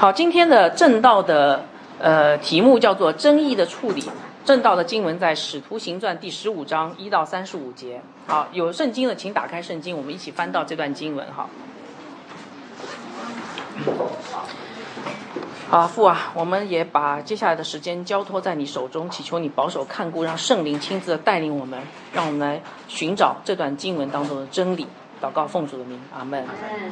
好，今天的正道的题目叫做争议的处理。正道的经文在《使徒行传》第15章1到35节。好，有圣经的请打开圣经，我们一起翻到这段经文。好，父啊，我们也把接下来的时间交托在你手中，祈求你保守看顾，让圣灵亲自的带领我们，让我们来寻找这段经文当中的真理。祷告奉主的名，阿们。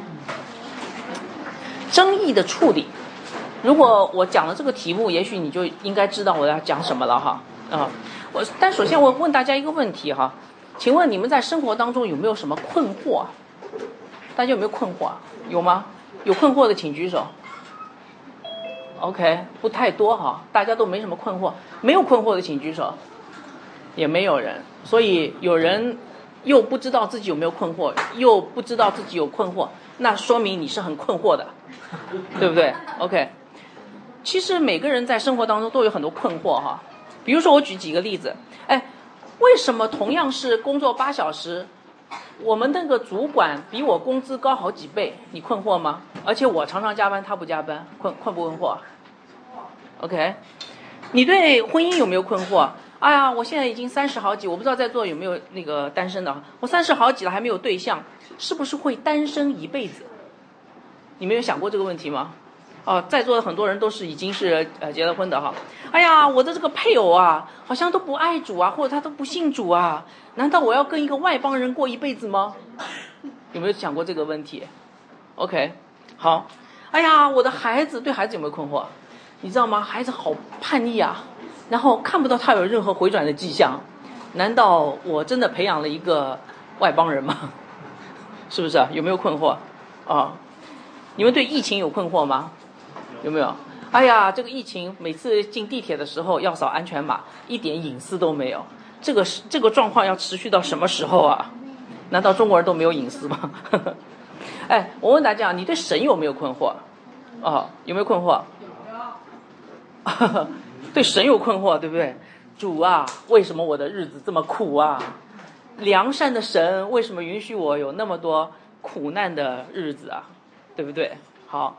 争议的处理，如果我讲了这个题目，也许你就应该知道我要讲什么了哈。但首先我问大家一个问题哈，请问你们在生活当中有没有什么困惑啊？大家有没有困惑啊？有吗？有困惑的请举手。OK， 不太多哈，大家都没什么困惑。没有困惑的请举手。也没有人，所以有人又不知道自己有没有困惑，又不知道自己有困惑，那说明你是很困惑的，对不对 ？OK， 其实每个人在生活当中都有很多困惑哈。比如说我举几个例子，为什么同样是工作8小时，我们那个主管比我工资高好几倍，你困惑吗？而且我常常加班，他不加班，困不困惑 ？OK， 你对婚姻有没有困惑？哎呀，我现在已经30好几，我不知道在座有没有那个单身的，我30好几了还没有对象，是不是会单身一辈子？你没有想过这个问题吗？在座的很多人都是已经是结了婚的哈。哎呀，我的这个配偶啊，好像都不爱主啊，或者他都不信主啊，难道我要跟一个外邦人过一辈子吗？有没有想过这个问题 ？OK， 好。哎呀，我的孩子，对孩子有没有困惑？你知道吗？孩子好叛逆啊，然后看不到他有任何回转的迹象，难道我真的培养了一个外邦人吗？是不是啊？有没有困惑啊？你们对疫情有困惑吗？有没有？哎呀，这个疫情每次进地铁的时候要扫安全码，一点隐私都没有，这个状况要持续到什么时候啊？难道中国人都没有隐私吗？我问大家，你对神有没有困惑？有没有困惑？对神有困惑，对不对？主啊，为什么我的日子这么苦啊？良善的神为什么允许我有那么多苦难的日子啊？对不对？好，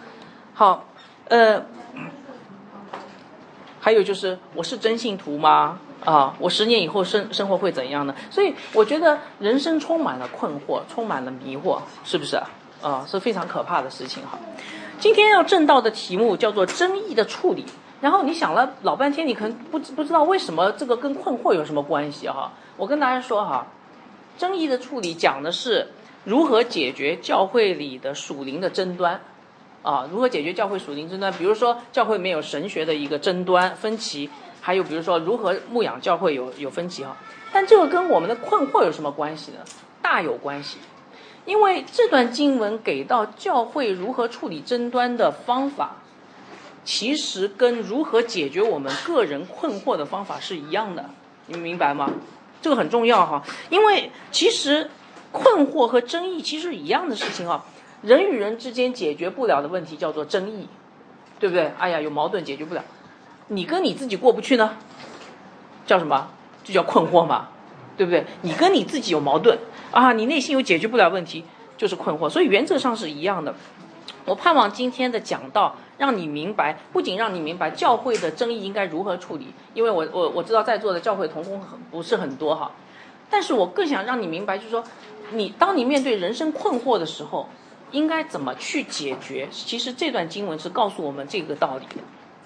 还有就是我是真信徒吗？我10年以后生活会怎样呢？所以我觉得人生充满了困惑，充满了迷惑，是不是是非常可怕的事情哈。今天要正道的题目叫做争议的处理。然后你想了老半天，你可能不知道为什么这个跟困惑有什么关系哈。我跟大家说哈，争议的处理讲的是如何解决教会里的属灵的争端如何解决教会属灵争端？比如说教会没有神学的一个争端分歧，还有比如说如何牧养教会有分歧哈。但这个跟我们的困惑有什么关系呢？大有关系，因为这段经文给到教会如何处理争端的方法，其实跟如何解决我们个人困惑的方法是一样的，你们明白吗？这个很重要哈，因为其实困惑和争议其实是一样的事情哈。人与人之间解决不了的问题叫做争议，对不对？哎呀，有矛盾解决不了，你跟你自己过不去呢，叫什么？就叫困惑嘛，对不对？你跟你自己有矛盾你内心有解决不了问题，就是困惑。所以原则上是一样的。我盼望今天的讲道让你明白，不仅让你明白教会的争议应该如何处理，因为我知道在座的教会同工不是很多哈，但是我更想让你明白，就是说当你面对人生困惑的时候应该怎么去解决。其实这段经文是告诉我们这个道理的。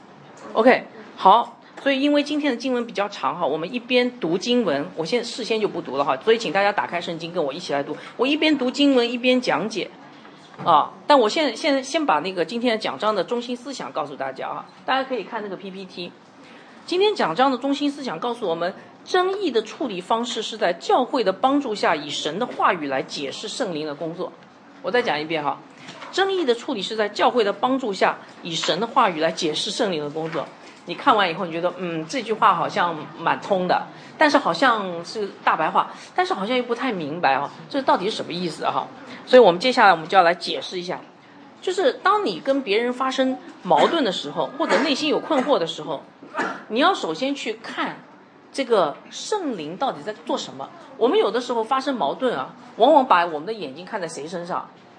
OK， 好，所以因为今天的经文比较长哈，我们一边读经文，我事先就不读了哈，所以请大家打开圣经跟我一起来读，我一边读经文一边讲解但我现在先把那个今天的讲章的中心思想告诉大家大家可以看那个 PPT。 今天讲章的中心思想告诉我们，争议的处理方式是在教会的帮助下，以神的话语来解释圣灵的工作。我再讲一遍哈，争议的处理是在教会的帮助下，以神的话语来解释圣灵的工作。你看完以后你觉得这句话好像蛮通的，但是好像是大白话，但是好像又不太明白这到底是什么意思所以我们接下来我们就要来解释一下，就是当你跟别人发生矛盾的时候，或者内心有困惑的时候，你要首先去看这个圣灵到底在做什么。我们有的时候发生矛盾往往把我们的眼睛看在谁身上？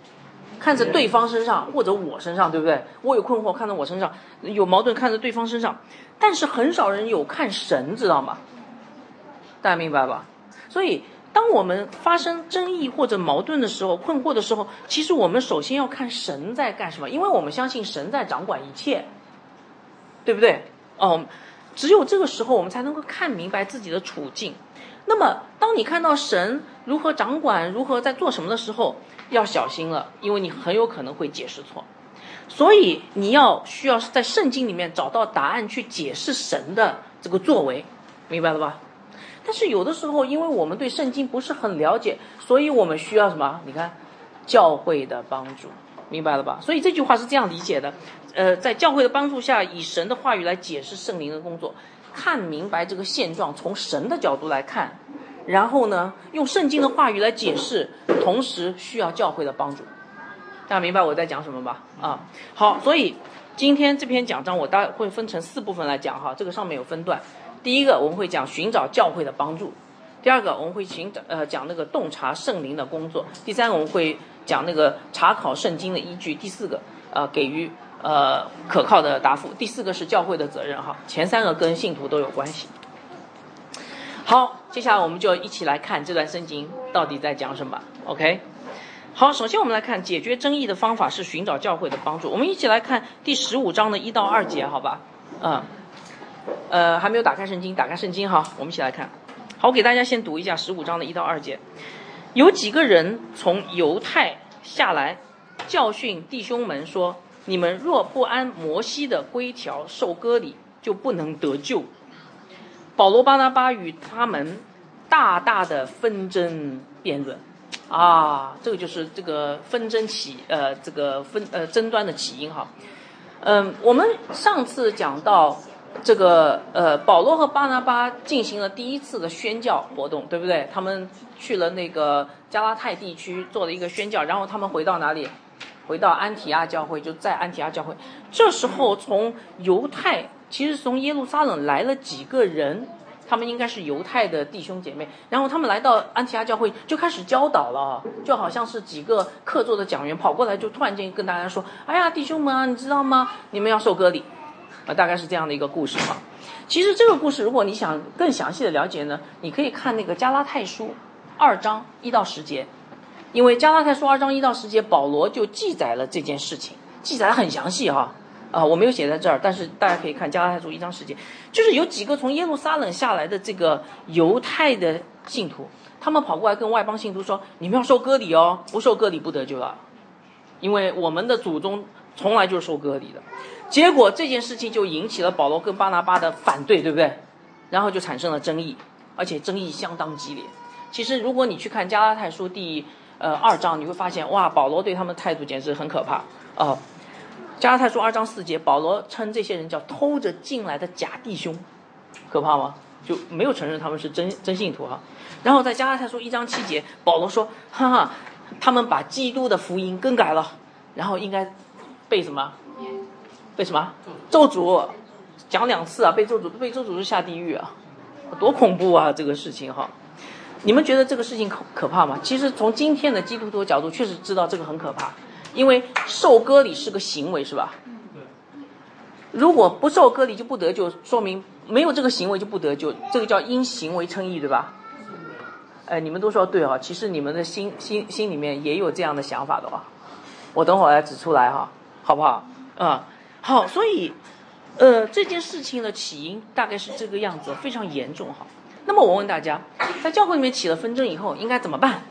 看着对方身上或者我身上，对不对？我有困惑看着我身上，有矛盾看着对方身上，但是很少人有看神，知道吗？大家明白吧？所以当我们发生争议或者矛盾的时候，困惑的时候，其实我们首先要看神在干什么，因为我们相信神在掌管一切，对不对？只有这个时候我们才能够看明白自己的处境。那么当你看到神如何掌管，如何在做什么的时候，要小心了，因为你很有可能会解释错。所以你需要在圣经里面找到答案去解释神的这个作为，明白了吧？但是有的时候因为我们对圣经不是很了解，所以我们需要什么？你看，教会的帮助，明白了吧？所以这句话是这样理解的，在教会的帮助下，以神的话语来解释圣灵的工作，看明白这个现状，从神的角度来看，然后呢，用圣经的话语来解释，同时需要教会的帮助。大家明白我在讲什么吧？好，所以今天这篇讲章我大概会分成4部分来讲哈，这个上面有分段。第一个我们会讲寻找教会的帮助，第二个我们会讲那个洞察圣灵的工作，第三个我们会讲那个查考圣经的依据，第4个给予可靠的答复，第4个是教会的责任哈。前3个跟信徒都有关系。好，接下来我们就一起来看这段圣经到底在讲什么。 OK， 好，首先我们来看解决争议的方法是寻找教会的帮助。我们一起来看第15章的1到2节，好吧？还没有打开圣经，打开圣经哈，我们一起来看。好，我给大家先读一下15章的1到2节。有几个人从犹太下来，教训弟兄们说，你们若不按摩西的规条受割礼，就不能得救。保罗巴拿巴与他们大大的纷争辩论这个就是这个纷争争端的起因哈。我们上次讲到这个保罗和巴拿巴进行了第一次的宣教活动，对不对？他们去了那个加拉太地区做了一个宣教，然后他们回到哪里？回到安提阿教会，就在安提阿教会。这时候从犹太，其实从耶路撒冷来了几个人，他们应该是犹太的弟兄姐妹，然后他们来到安提阿教会就开始教导了，就好像是几个客座的讲员跑过来，就突然间跟大家说，哎呀弟兄们啊，你知道吗？你们要受割礼大概是这样的一个故事哈。其实这个故事如果你想更详细的了解呢，你可以看那个加拉太书2章1到10节，因为加拉太书2章1到10节保罗就记载了这件事情，记载得很详细哈。我没有写在这儿，但是大家可以看加拉太书1章10节，就是有几个从耶路撒冷下来的这个犹太的信徒，他们跑过来跟外邦信徒说，你们要受割礼哦，不受割礼不得救了，因为我们的祖宗从来就是受割礼的。结果这件事情就引起了保罗跟巴拿巴的反对，对不对？然后就产生了争议，而且争议相当激烈。其实如果你去看加拉太书第2章，你会发现哇，保罗对他们的态度简直很可怕加拉太书2章4节，保罗称这些人叫偷着进来的假弟兄，可怕吗？就没有承认他们是真信徒哈。然后在加拉太书1章7节，保罗说，他们把基督的福音更改了，然后应该被什么？被什么？咒诅，讲2次啊，被咒诅是下地狱啊，多恐怖啊这个事情哈。你们觉得这个事情可怕吗？其实从今天的基督徒的角度确实知道这个很可怕，因为受割礼是个行为，是吧？如果不受割礼就不得救，说明没有这个行为就不得救，这个叫因行为称义，对吧？你们都说对啊，其实你们的心里面也有这样的想法的我等会儿来指出来哈，好不好？好，所以这件事情的起因大概是这个样子，非常严重哈。那么我问大家，在教会里面起了纷争以后应该怎么办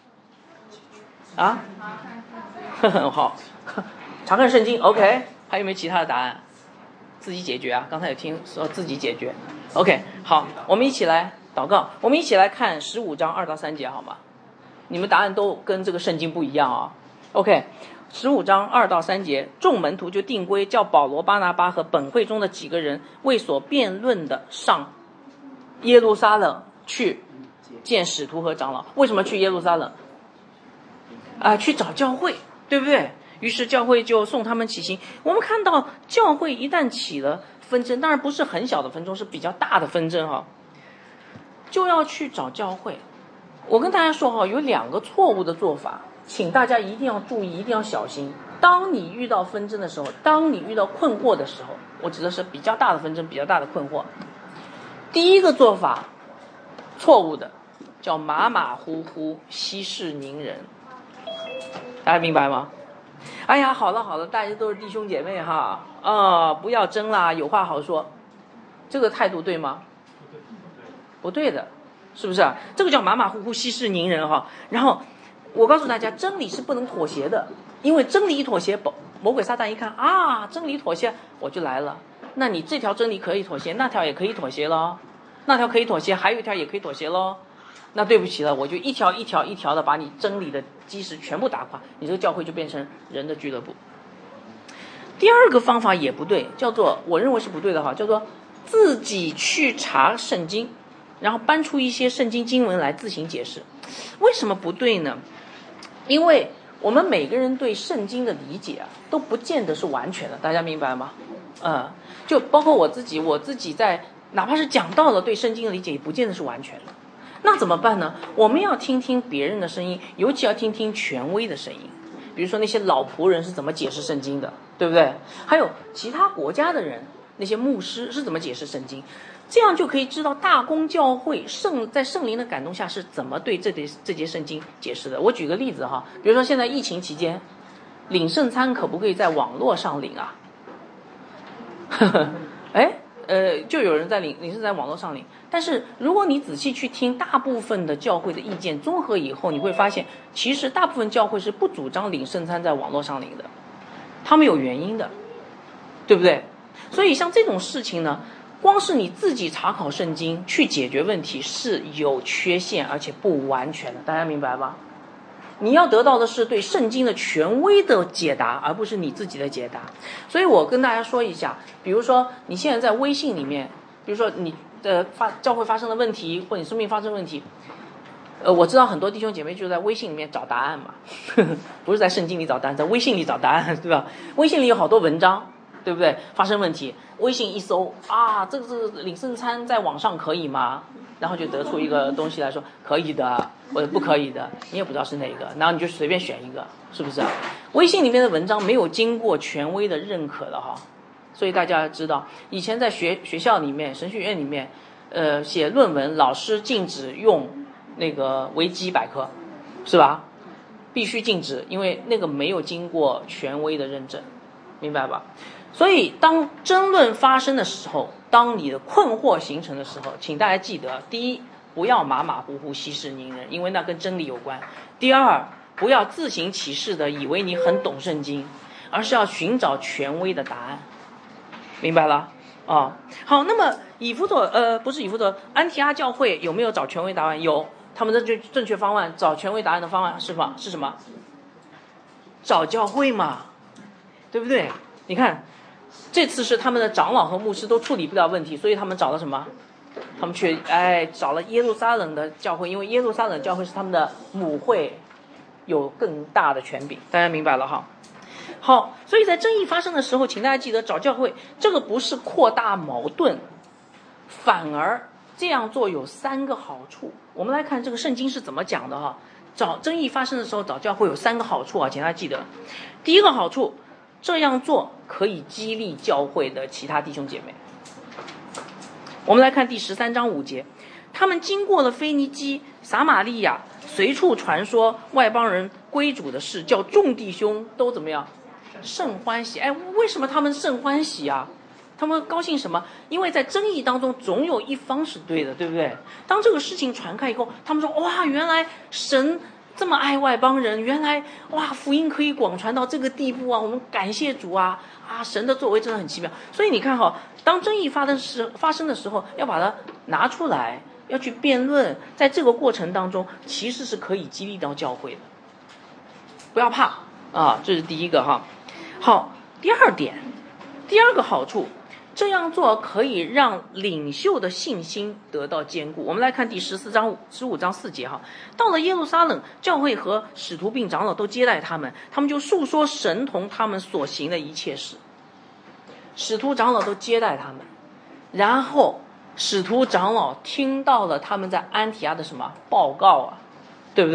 好，查看圣经 OK， 还有没有其他的答案？自己解决啊，刚才有听说自己解决 OK。 好，我们一起来祷告，我们一起来看15章2到3节好吗？你们答案都跟这个圣经不一样OK， 15章2到3节，众门徒就定规，叫保罗、巴拿巴和本会中的几个人为所辩论的上耶路撒冷去见使徒和长老。为什么去耶路撒冷去找教会，对不对？于是教会就送他们起行。我们看到教会一旦起了纷争，当然不是很小的纷争，是比较大的纷争就要去找教会。我跟大家说有2个错误的做法， 请大家一定要注意，一定要小心。当你遇到纷争的时候，当你遇到困惑的时候，我指的是比较大的纷争，比较大的困惑。第一个做法错误的，叫马马虎虎，息事宁人。大家明白吗？哎呀，好了，大家都是弟兄姐妹哈，不要争啦，有话好说。这个态度对吗？不对的，是不是啊？这个叫马马虎虎，息事宁人哈。然后我告诉大家，真理是不能妥协的，因为真理一妥协，魔鬼撒旦一看啊，真理妥协，我就来了。那你这条真理可以妥协，那条也可以妥协咯，那条可以妥协，还有一条也可以妥协咯。那对不起了，我就一条一条的把你真理的基石全部打垮，你这个教会就变成人的俱乐部。第二个方法也不对，叫做我认为是不对的哈，叫做自己去查圣经，然后搬出一些圣经经文来自行解释。为什么不对呢？因为我们每个人对圣经的理解都不见得是完全的，大家明白吗？就包括我自己在哪怕是讲到了对圣经的理解，也不见得是完全的。那怎么办呢？我们要听听别人的声音，尤其要听听权威的声音。比如说那些老仆人是怎么解释圣经的，对不对？还有其他国家的人，那些牧师是怎么解释圣经，这样就可以知道大公教会在圣灵的感动下是怎么对这节圣经解释的。我举个例子哈，比如说现在疫情期间，领圣餐可不可以在网络上领啊？就有人在领圣在网络上领，但是如果你仔细去听大部分的教会的意见，综合以后你会发现，其实大部分教会是不主张领圣餐在网络上领的，他们有原因的，对不对？所以像这种事情呢，光是你自己查考圣经去解决问题是有缺陷而且不完全的，大家明白吧？你要得到的是对圣经的权威的解答，而不是你自己的解答。所以我跟大家说一下，比如说你现在在微信里面，比如说你教会发生的问题，或你生命发生问题，我知道很多弟兄姐妹就在微信里面找答案嘛，不是在圣经里找答案，在微信里找答案，对吧？微信里有好多文章，对不对？发生问题，微信一搜啊，这个领圣餐在网上可以吗？然后就得出一个东西来说可以的或者不可以的，你也不知道是哪个，然后你就随便选一个，是不是？微信里面的文章没有经过权威的认可的哈，所以大家知道，以前在学校里面、神学院里面，写论文，老师禁止用那个维基百科，是吧？必须禁止，因为那个没有经过权威的认证，明白吧？所以当争论发生的时候，当你的困惑形成的时候，请大家记得，第一，不要马马虎虎息事宁人，因为那跟真理有关。第二，不要自行其是的以为你很懂圣经，而是要寻找权威的答案，明白了啊？好，那么安提阿教会有没有找权威答案？有，他们的正确方案，找权威答案的方案是什么？找教会嘛，对不对？你看这次是他们的长老和牧师都处理不了问题，所以他们找了什么？他们去找了耶路撒冷的教会，因为耶路撒冷教会是他们的母会，有更大的权柄，大家明白了哈？好，所以在争议发生的时候，请大家记得找教会，这个不是扩大矛盾，反而这样做有3个好处。我们来看这个圣经是怎么讲的哈？找争议发生的时候找教会有3个好处啊，请大家记得。第一个好处，这样做可以激励教会的其他弟兄姐妹。我们来看第13章5节，他们经过了腓尼基、撒玛利亚，随处传说外邦人归主的事，叫众弟兄都怎么样？甚欢喜。为什么他们甚欢喜啊？他们高兴什么？因为在争议当中总有一方是对的，对不对？当这个事情传开以后，他们说哇，原来神这么爱外邦人，原来哇福音可以广传到这个地步啊！我们感谢主啊！神的作为真的很奇妙。所以你看哈，当争议发生的时候，要把它拿出来，要去辩论，在这个过程当中，其实是可以激励到教会的。不要怕啊，这是第一个哈。好，第二个好处，这样做可以让领袖的信心得到坚固。我们来看第15章4节哈。到了耶路撒冷，教会和使徒并长老都接待他们，他们就述说神同他们所行的一切事。使徒长老都接待他们，然后使徒长老听到了他们在安提阿的什么报告啊，对不对？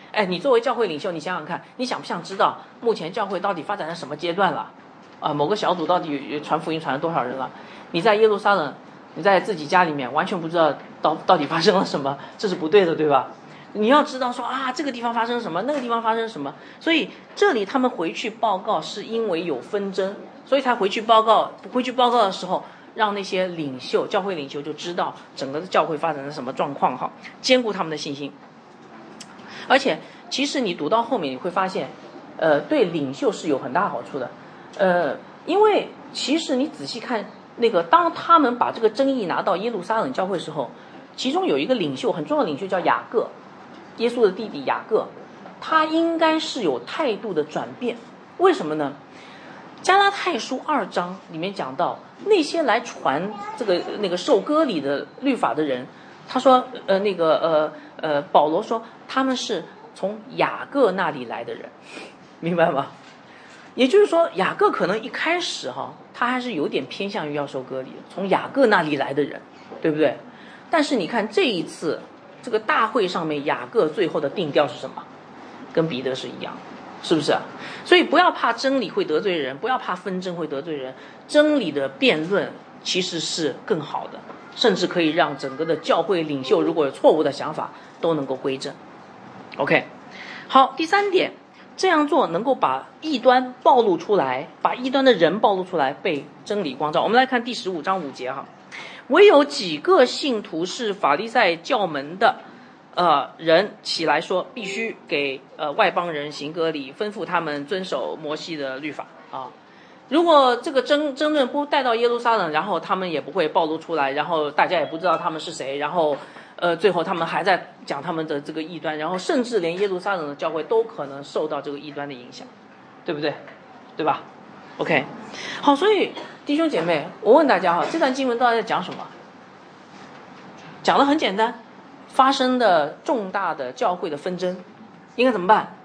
哎，你作为教会领袖，你想想看，你想不想知道目前教会到底发展到什么阶段了？某个小组到底传福音传了多少人了？你在耶路撒冷，你在自己家里面完全不知道到底发生了什么，这是不对的，对吧？你要知道说啊，这个地方发生什么，那个地方发生什么。所以这里他们回去报告是因为有纷争，所以才回去报告。回去报告的时候，让那些领袖、教会领袖就知道整个的教会发展的什么状况哈，兼顾他们的信心。而且，其实你读到后面你会发现，对领袖是有很大好处的。因为其实你仔细看那个，当他们把这个争议拿到耶路撒冷教会的时候，其中有一个领袖，很重要的领袖叫雅各，耶稣的弟弟雅各，他应该是有态度的转变。为什么呢？加拉太书2章里面讲到，那些来传那个受割礼的律法的人，他说保罗说他们是从雅各那里来的人，明白吗？也就是说，雅各可能一开始他还是有点偏向于要受割礼的，从雅各那里来的人，对不对？但是你看这一次这个大会上面，雅各最后的定调是什么？跟彼得是一样，是不是啊？所以不要怕真理会得罪人，不要怕纷争会得罪人，真理的辩论其实是更好的，甚至可以让整个的教会领袖如果有错误的想法都能够归正。 OK， 好，第3点，这样做能够把异端暴露出来，把异端的人暴露出来，被真理光照。我们来看第15章5节唯有几个信徒是法利赛教门的人起来说，必须给外邦人行割礼，吩咐他们遵守摩西的律法啊。如果这个争论不带到耶路撒冷，然后他们也不会暴露出来，然后大家也不知道他们是谁，然后最后他们还在讲他们的这个异端，然后甚至连耶路撒冷的教会都可能受到这个异端的影响，对不对？对吧？ OK， 好，所以弟兄姐妹，我问大家这段经文到底在讲什么？讲得很简单，发生的重大的教会的纷争应该怎么办？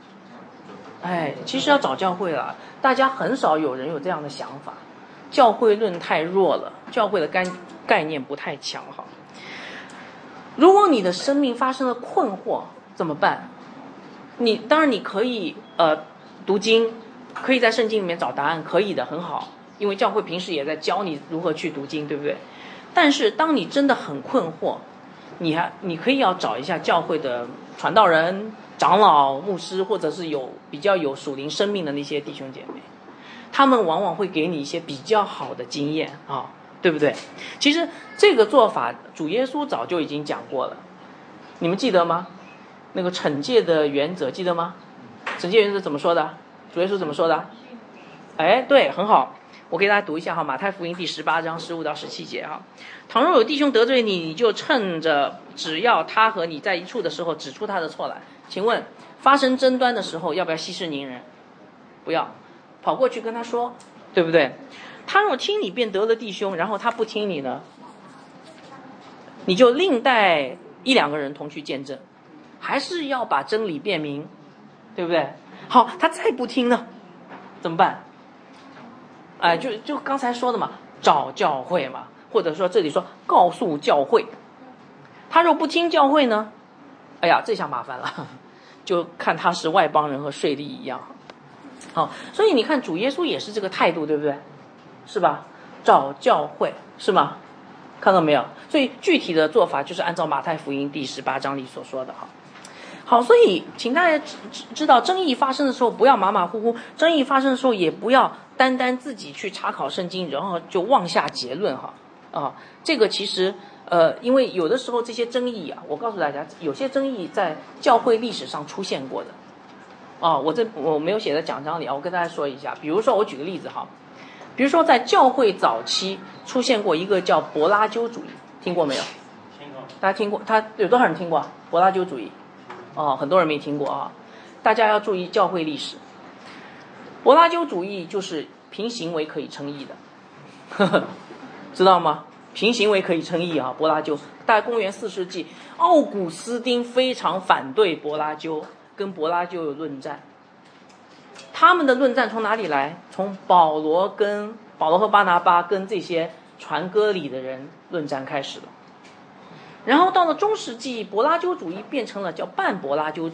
其实要找教会了，大家很少有人有这样的想法，教会论太弱了，教会的概念不太强如果你的生命发生了困惑怎么办？当然你可以读经，可以在圣经里面找答案，可以的，很好，因为教会平时也在教你如何去读经，对不对？但是当你真的很困惑，你可以要找一下教会的传道人、长老、牧师，或者是比较有属灵生命的那些弟兄姐妹，他们往往会给你一些比较好的经验对不对？其实这个做法主耶稣早就已经讲过了，你们记得吗？那个惩戒的原则记得吗？惩戒原则怎么说的？主耶稣怎么说的？对，很好，我给大家读一下马太福音第18章15到17节倘若有弟兄得罪你，你就趁着只要他和你在一处的时候指出他的错来。请问发生争端的时候要不要息事宁人？不要，跑过去跟他说，对不对？他若听你便得了弟兄，然后他不听你呢，你就另带1、2个人同去见证，还是要把真理辨明，对不对？好，他再不听呢怎么办？就刚才说的嘛，找教会嘛，或者说这里说告诉教会。他若不听教会呢，这下麻烦了，就看他是外邦人和税吏一样。好，所以你看主耶稣也是这个态度，对不对？是吧？找教会，是吗？看到没有？所以具体的做法就是按照马太福音第18章里所说的好，所以请大家知道，争议发生的时候不要马马虎虎，争议发生的时候也不要单单自己去查考圣经，然后就妄下结论这个其实因为有的时候这些争议我告诉大家，有些争议在教会历史上出现过的我没有写在讲章里我跟大家说一下。比如说我举个例子比如说在教会早期出现过一个叫柏拉修主义，听过没有？听过。大家听过？他有多少人听过柏拉修主义？很多人没听过大家要注意教会历史。柏拉修主义就是凭行为可以称义的知道吗？凭行为可以称义柏拉修大概公元4世纪，奥古斯丁非常反对柏拉修，跟柏拉修有论战。他们的论战从哪里来？从保罗和巴拿巴跟这些传割礼的人论战开始了。然后到了中世纪，柏拉修主义变成了叫半柏拉修主义，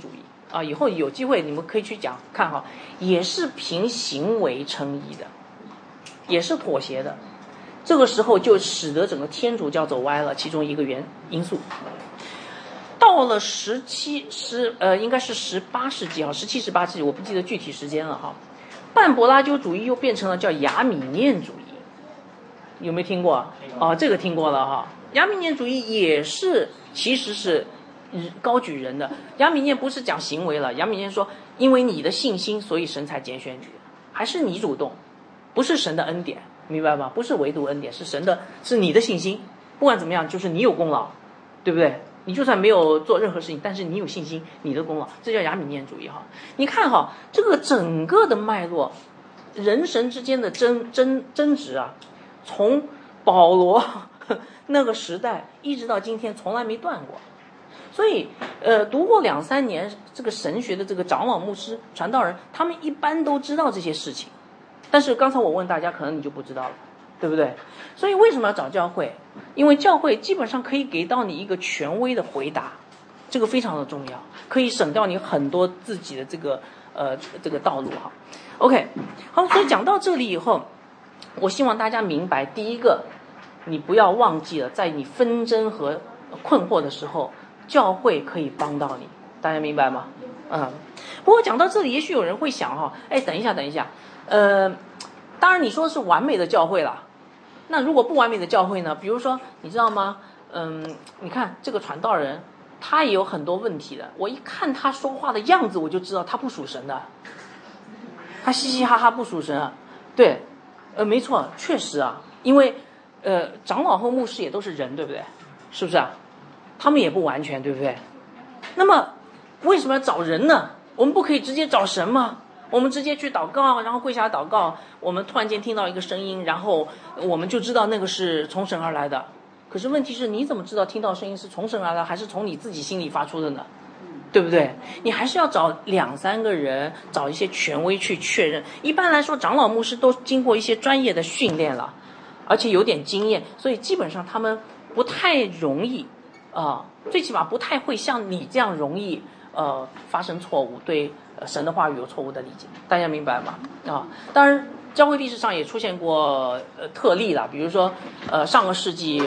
啊，以后有机会你们可以去讲看哈，也是凭行为称义的，也是妥协的。这个时候就使得整个天主教走歪了，其中一个因素。到了应该是18世纪17、18世纪，我不记得具体时间了哈。半柏拉修主义又变成了叫亚米念主义，有没有听过？这个听过了哈。亚米念主义也是其实是高举人的。亚米念不是讲行为了，亚米念说因为你的信心，所以神才拣选你，还是你主动，不是神的恩典，明白吗？不是唯独恩典，是你的信心。不管怎么样，就是你有功劳，对不对？你就算没有做任何事情，但是你有信心，你的功劳，这叫亚米念主义哈。你看哈，这个整个的脉络，人神之间的争执啊，从保罗那个时代一直到今天，从来没断过。所以读过2、3年这个神学的这个长老、牧师、传道人，他们一般都知道这些事情。但是刚才我问大家，可能你就不知道了，对不对？所以为什么要找教会？因为教会基本上可以给到你一个权威的回答，这个非常的重要，可以省掉你很多自己的这个道路哈。OK， 好，所以讲到这里以后，我希望大家明白，第一个，你不要忘记了，在你纷争和困惑的时候，教会可以帮到你，大家明白吗？不过讲到这里，也许有人会想哈，等一下，当然你说是完美的教会啦。那如果不完美的教会呢？比如说，你知道吗？你看这个传道人，他也有很多问题的。我一看他说话的样子，我就知道他不属神的。他嘻嘻哈哈不属神啊。对，没错，确实啊，因为长老和牧师也都是人，对不对？是不是啊？他们也不完全，对不对？那么为什么要找人呢？我们不可以直接找神吗？我们直接去祷告，然后跪下祷告，我们突然间听到一个声音，然后我们就知道那个是从神而来的。可是问题是，你怎么知道听到声音是从神而来，还是从你自己心里发出的呢？对不对？你还是要找2、3个人，找一些权威去确认。一般来说，长老牧师都经过一些专业的训练了，而且有点经验，所以基本上他们不太容易最起码不太会像你这样容易发生错误，对神的话语有错误的理解，大家明白吗？当然教会历史上也出现过特例啦，比如说上个世纪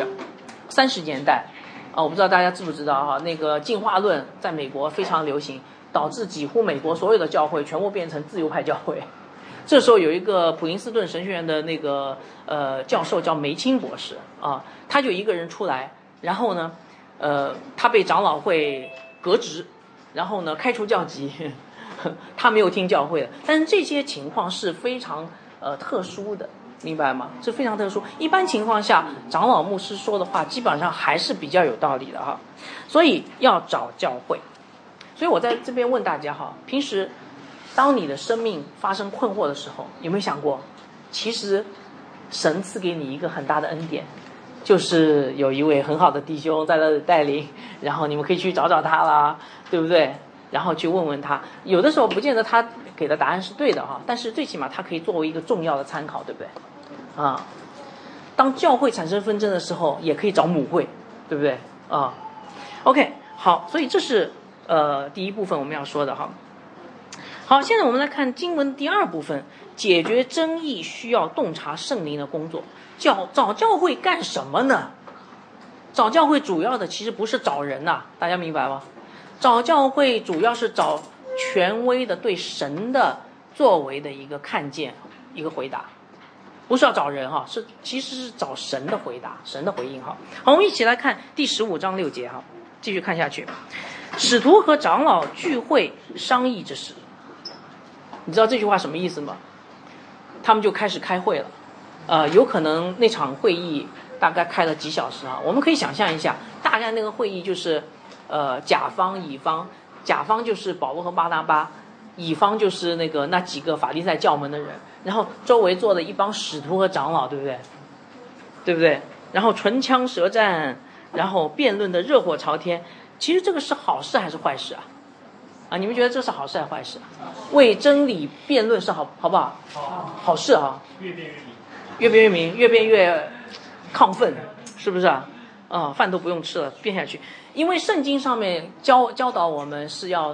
30年代我不知道大家知不知道那个进化论在美国非常流行，导致几乎美国所有的教会全部变成自由派教会。这时候有一个普林斯顿神学院的那个教授叫梅钦博士他就一个人出来，然后呢他被长老会革职，然后呢开除教籍，他没有听教会的。但是这些情况是非常特殊的，明白吗？是非常特殊。一般情况下，长老牧师说的话基本上还是比较有道理的哈。所以要找教会。所以我在这边问大家哈，平时当你的生命发生困惑的时候，有没有想过，其实神赐给你一个很大的恩典，就是有一位很好的弟兄在那里带领，然后你们可以去找找他啦，对不对？然后去问问他，有的时候不见得他给的答案是对的但是最起码他可以作为一个重要的参考，对不对？当教会产生纷争的时候，也可以找母会，对不对？OK， 好，所以这是第一部分我们要说的哈。好，现在我们来看经文第2部分，解决争议需要洞察圣灵的工作。找教会干什么呢？找教会主要的其实不是找人大家明白吗？找教会主要是找权威的对神的作为的一个看见，一个回答，不是要找人其实是找神的回答，神的回应好，我们一起来看第15章6节继续看下去。使徒和长老聚会商议之时，你知道这句话什么意思吗？他们就开始开会了，有可能那场会议大概开了几小时我们可以想象一下，大概那个会议就是甲方乙方，甲方就是保罗和巴拿巴，乙方就是那几个法利赛教门的人，然后周围坐了一帮使徒和长老，对不对？对不对？然后唇枪舌战，然后辩论的热火朝天。其实这个是好事还是坏事你们觉得这是好事还是坏事？为真理辩论是好不好？好事越辩越明，越辩越亢奋，是不是饭都不用吃了，辩下去。因为圣经上面教导我们是要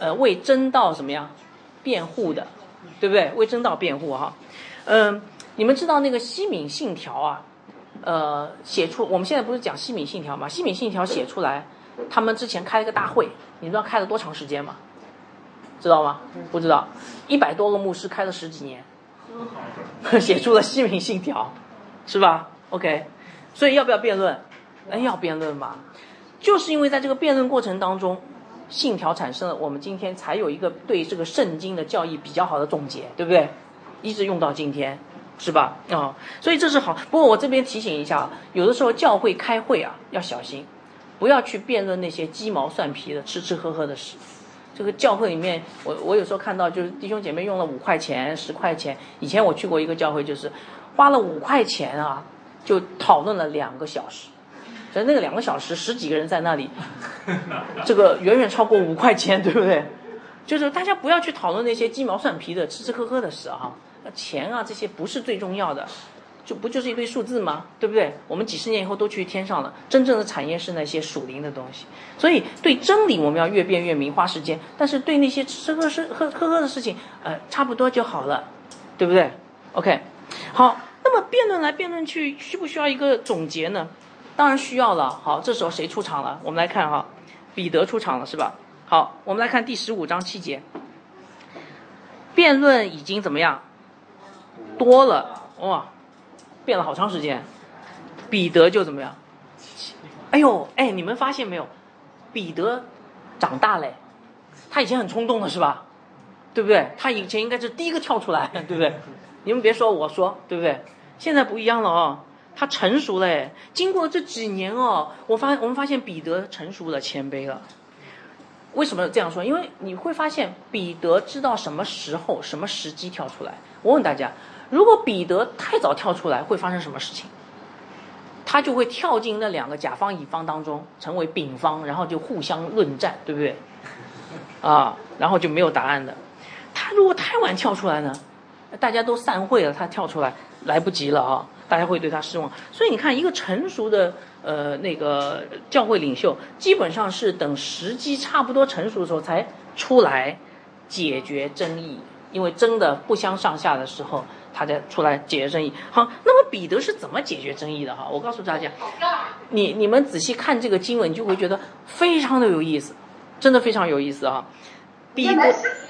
为真道怎么样辩护的，对不对？为真道辩护哈。你们知道那个西敏信条啊？写出我们现在不是讲西敏信条吗？西敏信条写出来，他们之前开了个大会，你知道开了多长时间吗？知道吗？不知道，100多个牧师开了10几年，写出了西敏信条，是吧 ？OK， 所以要不要辩论？要辩论嘛。就是因为在这个辩论过程当中，信条产生了，我们今天才有一个对这个圣经的教义比较好的总结，对不对？一直用到今天。是吧？所以这是好。不过我这边提醒一下，有的时候教会开会啊，要小心，不要去辩论那些鸡毛蒜皮的、吃吃喝喝的事。这个教会里面，我有时候看到，就是弟兄姐妹用了5块钱、10块钱。以前我去过一个教会，就是花了5块钱啊，就讨论了2个小时。所以那个2个小时，10几个人在那里，这个远远超过5块钱，对不对？就是大家不要去讨论那些鸡毛蒜皮的、吃吃喝喝的事啊。钱啊，这些不是最重要的，就是一堆数字吗？对不对？我们几十年以后都去天上了，真正的产业是那些属灵的东西。所以对真理我们要越辩越明，花时间；但是对那些吃喝喝的事情，差不多就好了，对不对 ？OK， 好。那么辩论来辩论去，需不需要一个总结呢？当然需要了。好，这时候谁出场了？我们来看哈，彼得出场了，是吧？好，我们来看第15章7节，辩论已经怎么样？多了哇，变了好长时间，彼得就怎么样？哎呦，你们发现没有？彼得长大嘞，他以前很冲动的是吧？对不对？他以前应该是第一个跳出来，对不对？你们别说我说，对不对？现在不一样了哦，他成熟了。经过这几年哦，我们发现彼得成熟了，谦卑了。为什么这样说？因为你会发现彼得知道什么时候、什么时机跳出来。我问大家，如果彼得太早跳出来，会发生什么事情？他就会跳进那2个甲方乙方当中，成为丙方，然后就互相论战，对不对？然后就没有答案的。他如果太晚跳出来呢，大家都散会了，他跳出来来不及了啊，大家会对他失望。所以你看，一个成熟的那个教会领袖，基本上是等时机差不多成熟的时候才出来解决争议，因为争的不相上下的时候，他再出来解决争议。好，那么彼得是怎么解决争议的哈？我告诉大家，你们仔细看这个经文，你就会觉得非常的有意思，真的非常有意思啊。彼得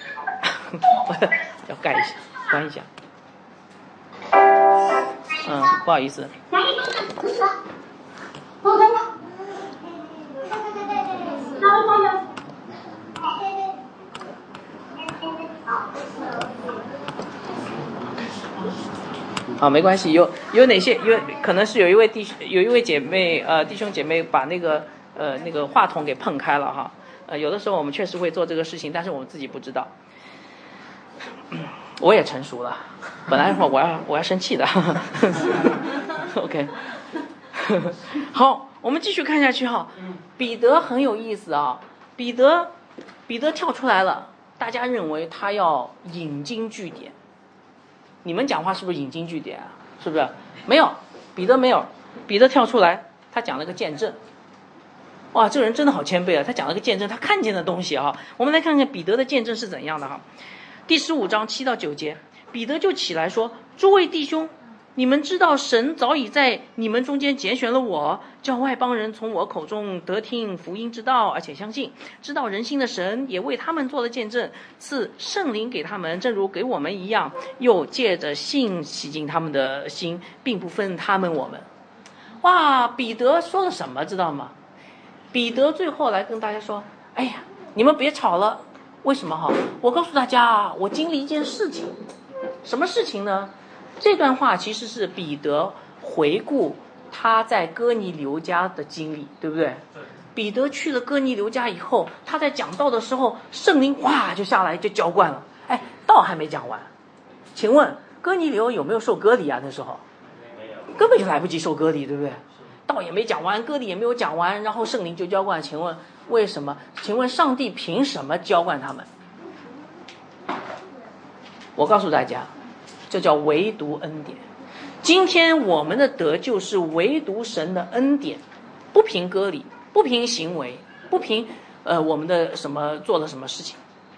要盖一下，关一下。不好意思。好，没关系。有哪些？可能是有一位姐妹弟兄姐妹把那个话筒给碰开了哈。有的时候我们确实会做这个事情，但是我们自己不知道。我也成熟了，本来我要生气的。OK， 好，我们继续看下去哈。彼得很有意思啊，彼得跳出来了，大家认为他要引经据典。你们讲话是不是引经据典啊？是不是？没有，彼得没有，彼得跳出来，他讲了个见证。哇，这个人真的好谦卑啊！他讲了个见证，他看见的东西啊。我们来看看彼得的见证是怎样的哈。第15章7到9节，彼得就起来说：“诸位弟兄，你们知道神早已在你们中间拣选了我，叫外邦人从我口中得听福音之道，而且相信。知道人心的神也为他们做了见证，赐圣灵给他们，正如给我们一样，又借着信洗净他们的心，并不分他们我们。”哇，彼得说了什么知道吗？彼得最后来跟大家说：“哎呀，你们别吵了。为什么哈？我告诉大家啊，我经历一件事情。什么事情呢？这段话其实是彼得回顾他在哥尼流家的经历，对不对？彼得去了哥尼流家以后，他在讲道的时候，圣灵哇就下来就浇灌了。道还没讲完，请问哥尼流有没有受割礼啊？那时候根本就来不及受割礼，对不对？道也没讲完，割礼也没有讲完，然后圣灵就浇灌。请问为什么？请问上帝凭什么浇灌他们？我告诉大家，这叫唯独恩典。今天我们的得救是唯独神的恩典，不凭割礼，不凭行为，不凭我们的什么做了什么事情，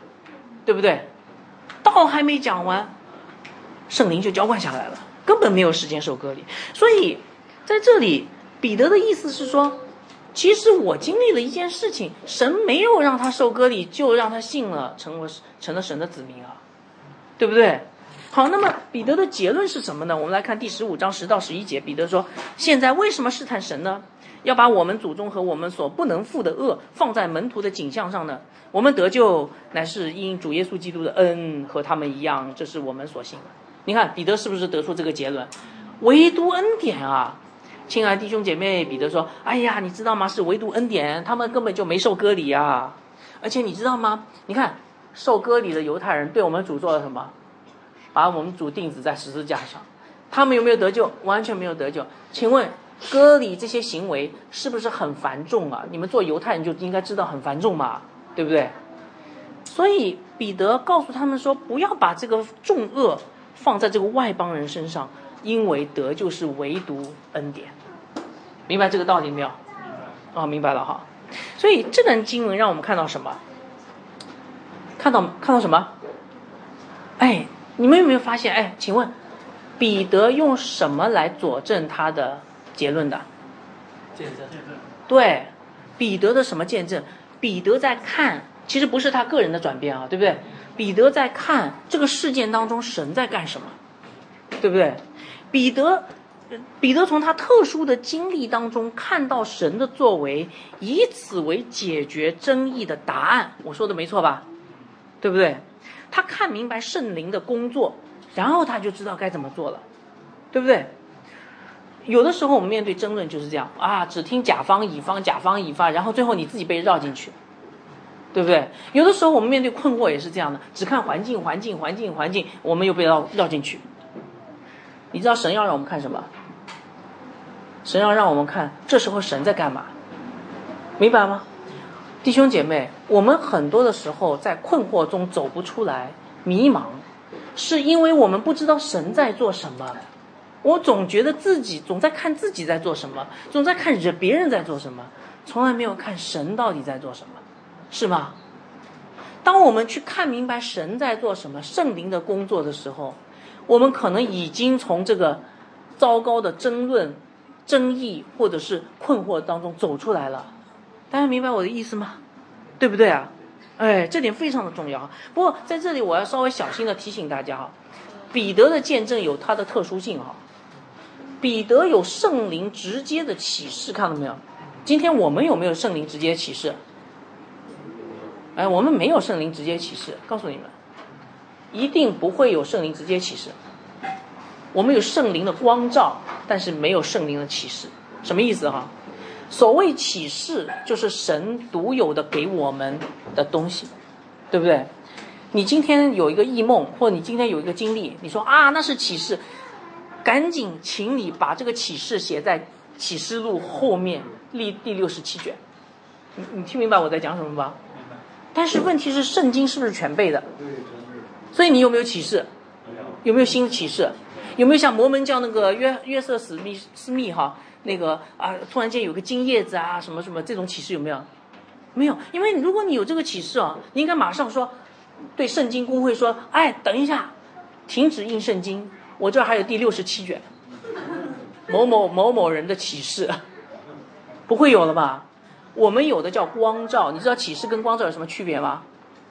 对不对？道还没讲完，圣灵就浇灌下来了，根本没有时间受割礼。所以在这里，彼得的意思是说，其实我经历了一件事情，神没有让他受割礼，就让他信了，成了神的子民啊，对不对？好，那么彼得的结论是什么呢？我们来看第15章10到11节，彼得说：现在为什么试探神呢？要把我们祖宗和我们所不能负的恶放在门徒的景象上呢？我们得救乃是因主耶稣基督的恩，和他们一样，这是我们所信的。你看彼得是不是得出这个结论？唯独恩典啊！亲爱的弟兄姐妹，彼得说：哎呀，你知道吗？是唯独恩典，他们根本就没受割礼啊！而且你知道吗？你看受割礼的犹太人对我们主做了什么？把我们主钉死在十字架上，他们有没有得救？完全没有得救。请问割礼这些行为是不是很繁重啊？你们做犹太人就应该知道很繁重嘛，对不对？所以彼得告诉他们说，不要把这个重恶放在这个外邦人身上，因为得救是唯独恩典。明白这个道理没有？哦，明白了哈。所以这段经文让我们看到什么？看到什么？哎，你们有没有发现？哎，请问彼得用什么来佐证他的结论的？ 见证。 对，彼得的什么见证？彼得在看，其实不是他个人的转变啊，对不对？彼得在看这个事件当中神在干什么，对不对？彼得从他特殊的经历当中看到神的作为，以此为解决争议的答案。我说的没错吧？对不对？他看明白圣灵的工作，然后他就知道该怎么做了，对不对？有的时候我们面对争论就是这样啊，只听甲方乙方，甲方乙方，然后最后你自己被绕进去，对不对？有的时候我们面对困惑也是这样的，只看环境，我们又被绕进去。你知道神要让我们看什么？神要让我们看这时候神在干嘛，明白吗？弟兄姐妹，我们很多的时候在困惑中走不出来，迷茫，是因为我们不知道神在做什么。我总觉得总在看自己在做什么，总在看别人在做什么，从来没有看神到底在做什么，是吗？当我们去看明白神在做什么，圣灵的工作的时候，我们可能已经从这个糟糕的争论、争议或者是困惑当中走出来了。大家明白我的意思吗？对不对啊？哎，这点非常的重要。不过在这里我要稍微小心的提醒大家哈，彼得的见证有它的特殊性哈。彼得有圣灵直接的启示，看到没有？今天我们有没有圣灵直接启示？哎，我们没有圣灵直接启示，告诉你们，一定不会有圣灵直接启示。我们有圣灵的光照，但是没有圣灵的启示。什么意思哈？所谓启示，就是神独有的给我们的东西，对不对？你今天有一个异梦，或者你今天有一个经历，你说啊，那是启示，赶紧请你把这个启示写在启示录后面第67卷。你听明白我在讲什么吧？但是问题是圣经是不是全背的？所以你有没有启示？有没有新的启示？有没有像摩门教那个约瑟斯密哈那个啊，突然间有个金叶子啊什么什么这种启示有没有？没有。因为如果你有这个启示啊，你应该马上说对圣经公会说，哎，等一下，停止印圣经，我这还有第67卷某某人的启示，不会有了吧？我们有的叫光照，你知道启示跟光照有什么区别吗？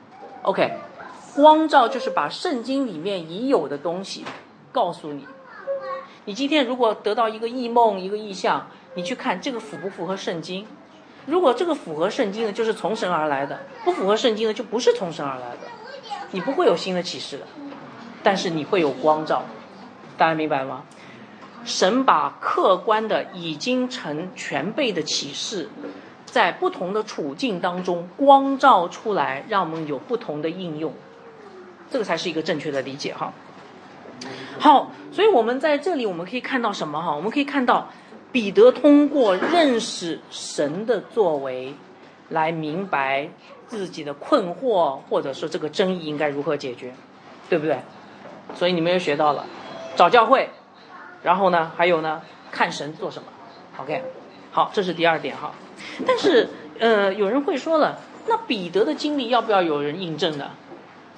OK， 光照就是把圣经里面已有的东西告诉你。你今天如果得到一个异梦一个异象，你去看这个符不符合圣经，如果这个符合圣经的就是从神而来的，不符合圣经的就不是从神而来的，你不会有新的启示的，但是你会有光照。大家明白吗？神把客观的已经成全备的启示在不同的处境当中光照出来，让我们有不同的应用，这个才是一个正确的理解哈。好，所以我们在这里我们可以看到什么哈？我们可以看到彼得通过认识神的作为来明白自己的困惑，或者说这个争议应该如何解决，对不对？所以你们又学到了找教会，然后呢还有呢看神做什么。 OK， 好，这是第二点哈。但是有人会说了，那彼得的经历要不要有人印证呢？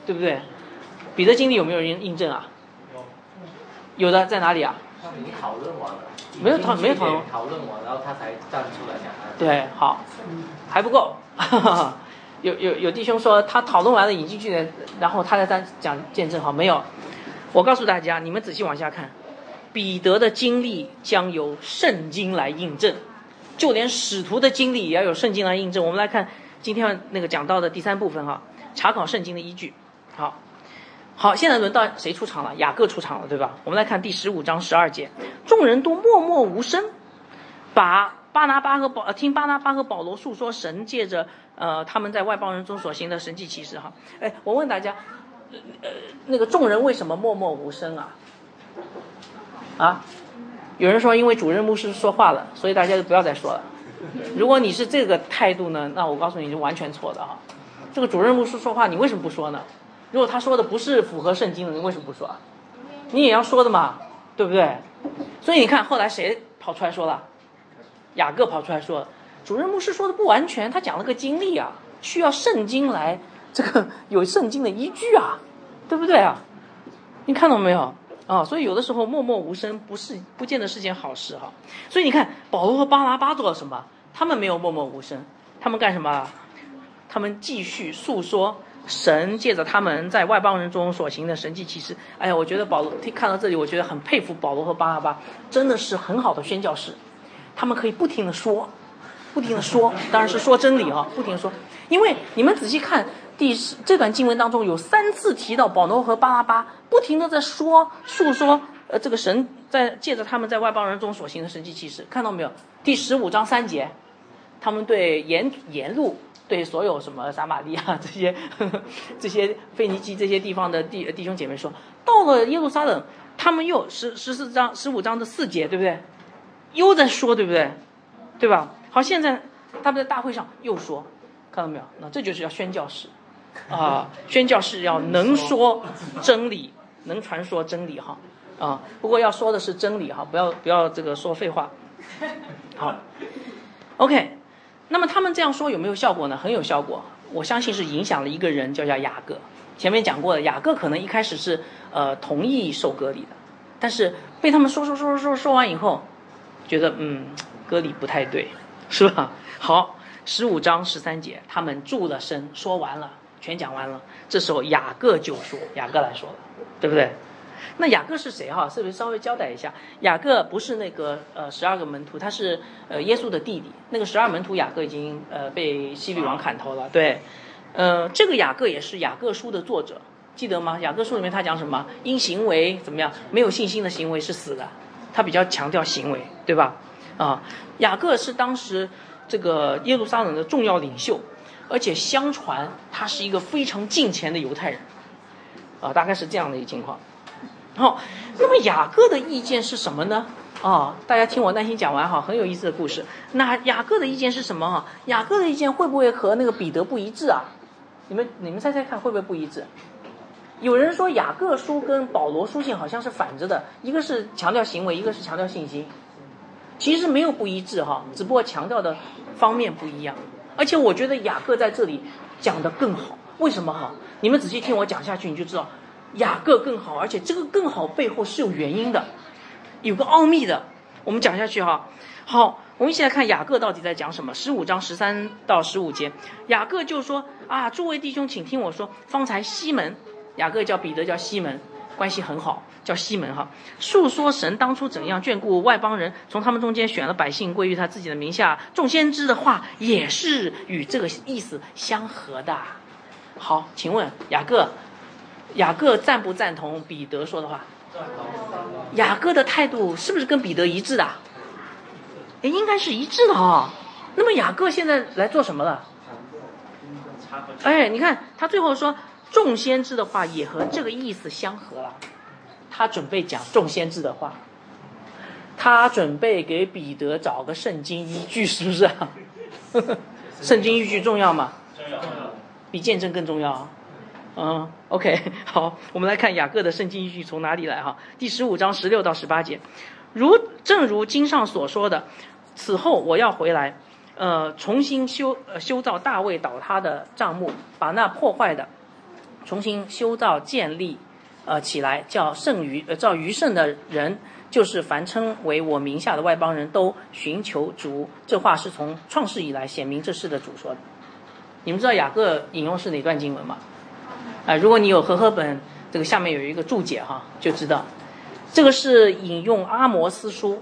对不对？彼得经历有没有人印证啊？有的在哪里啊？ 已经讨论完了， 没有讨论完，然后他才站出来讲。 对，好，还不够。有弟兄说他讨论完了引进去的，然后他再讲见证，好，没有。我告诉大家，你们仔细往下看，彼得的经历将由圣经来印证，就连使徒的经历也要有圣经来印证。我们来看今天那个讲到的第3部分哈，查考圣经的依据。好，现在轮到谁出场了？雅各出场了，对吧？我们来看第15章12节，众人都默默无声，把听巴拿巴和保罗述说神借着他们在外邦人中所行的神迹奇事哈。我问大家，那个众人为什么默默无声啊？有人说因为主任牧师说话了，所以大家就不要再说了。如果你是这个态度呢，那我告诉你是完全错的哈。这个主任牧师说话，你为什么不说呢？如果他说的不是符合圣经的，你为什么不说？你也要说的嘛，对不对？所以你看后来谁跑出来说了？雅各跑出来说，主任牧师说的不完全，他讲了个经历啊，需要圣经来这个有圣经的依据啊，对不对啊？你看到没有啊？所以有的时候默默无声不见得是件好事哈。所以你看保罗和巴拿巴做了什么？他们没有默默无声，他们干什么？他们继续诉说神借着他们在外邦人中所行的神迹奇事。哎呀，我觉得保罗看到这里，我觉得很佩服保罗和巴拿巴，真的是很好的宣教士。他们可以不停的说，当然是说真理啊，不停的说。因为你们仔细看这段经文当中有3次提到保罗和巴拿巴不停的在诉说这个神在借着他们在外邦人中所行的神迹奇事，看到没有？第15章3节，他们对沿路对所有什么撒玛利亚这些腓尼基这些地方的弟兄姐妹说，到了耶路撒冷，他们又15章的4节，对不对？又在说，对不对？对吧？好，现在他们在大会上又说，看到没有？那这就是要宣教士啊，宣教士要能说真理，能传说真理哈啊。不过要说的是真理哈，不要这个说废话。好 ，OK。那么他们这样说有没有效果呢？很有效果，我相信是影响了一个人，叫雅各。前面讲过的，雅各可能一开始是同意受割礼的，但是被他们说完以后，觉得割礼不太对，是吧？好，15章13节，他们住了身，说完了，全讲完了。这时候雅各就说，雅各来说了，对不对？那雅各是谁哈？是不是稍微交代一下？雅各不是那个12个门徒，他是耶稣的弟弟。那个12门徒雅各已经被希律王砍头了。对，这个雅各也是雅各书的作者，记得吗？雅各书里面他讲什么？因行为怎么样？没有信心的行为是死的。他比较强调行为，对吧？雅各是当时这个耶路撒冷的重要领袖，而且相传他是一个非常敬虔的犹太人，大概是这样的一个情况。好，那么雅各的意见是什么呢？大家听我耐心讲完哈，很有意思的故事。那雅各的意见是什么哈？雅各的意见会不会和那个彼得不一致啊？你们猜猜看会不会不一致？有人说雅各书跟保罗书信好像是反着的，一个是强调行为，一个是强调信心。其实没有不一致哈，只不过强调的方面不一样。而且我觉得雅各在这里讲得更好，为什么哈？你们仔细听我讲下去，你就知道雅各更好，而且这个更好背后是有原因的，有个奥秘的。我们讲下去哈。好，我们一起来看雅各到底在讲什么。15章13到15节，雅各就说诸位弟兄，请听我说，方才西门，雅各叫彼得叫西门，关系很好，叫西门哈，述说神当初怎样眷顾外邦人，从他们中间选了百姓归于他自己的名下，众先知的话也是与这个意思相合的。好，请问雅各赞不赞同彼得说的话？雅各的态度是不是跟彼得一致的？应该是一致的哈。那么雅各现在来做什么了？你看他最后说众先知的话也和这个意思相合了，他准备讲众先知的话，他准备给彼得找个圣经依据，是不是啊？圣经依据重要吗？重要，比见证更重要。OK， 好，我们来看雅各的圣经依据从哪里来哈？第15章16到18节，正如经上所说的，此后我要回来，重新修造大卫倒塌的帐幕，把那破坏的重新修造建立起来，叫余剩的人，就是凡称为我名下的外邦人都寻求主。这话是从创世以来显明这事的主说的。你们知道雅各引用是哪段经文吗？如果你有和合本，这个下面有一个注解哈，就知道这个是引用阿摩司书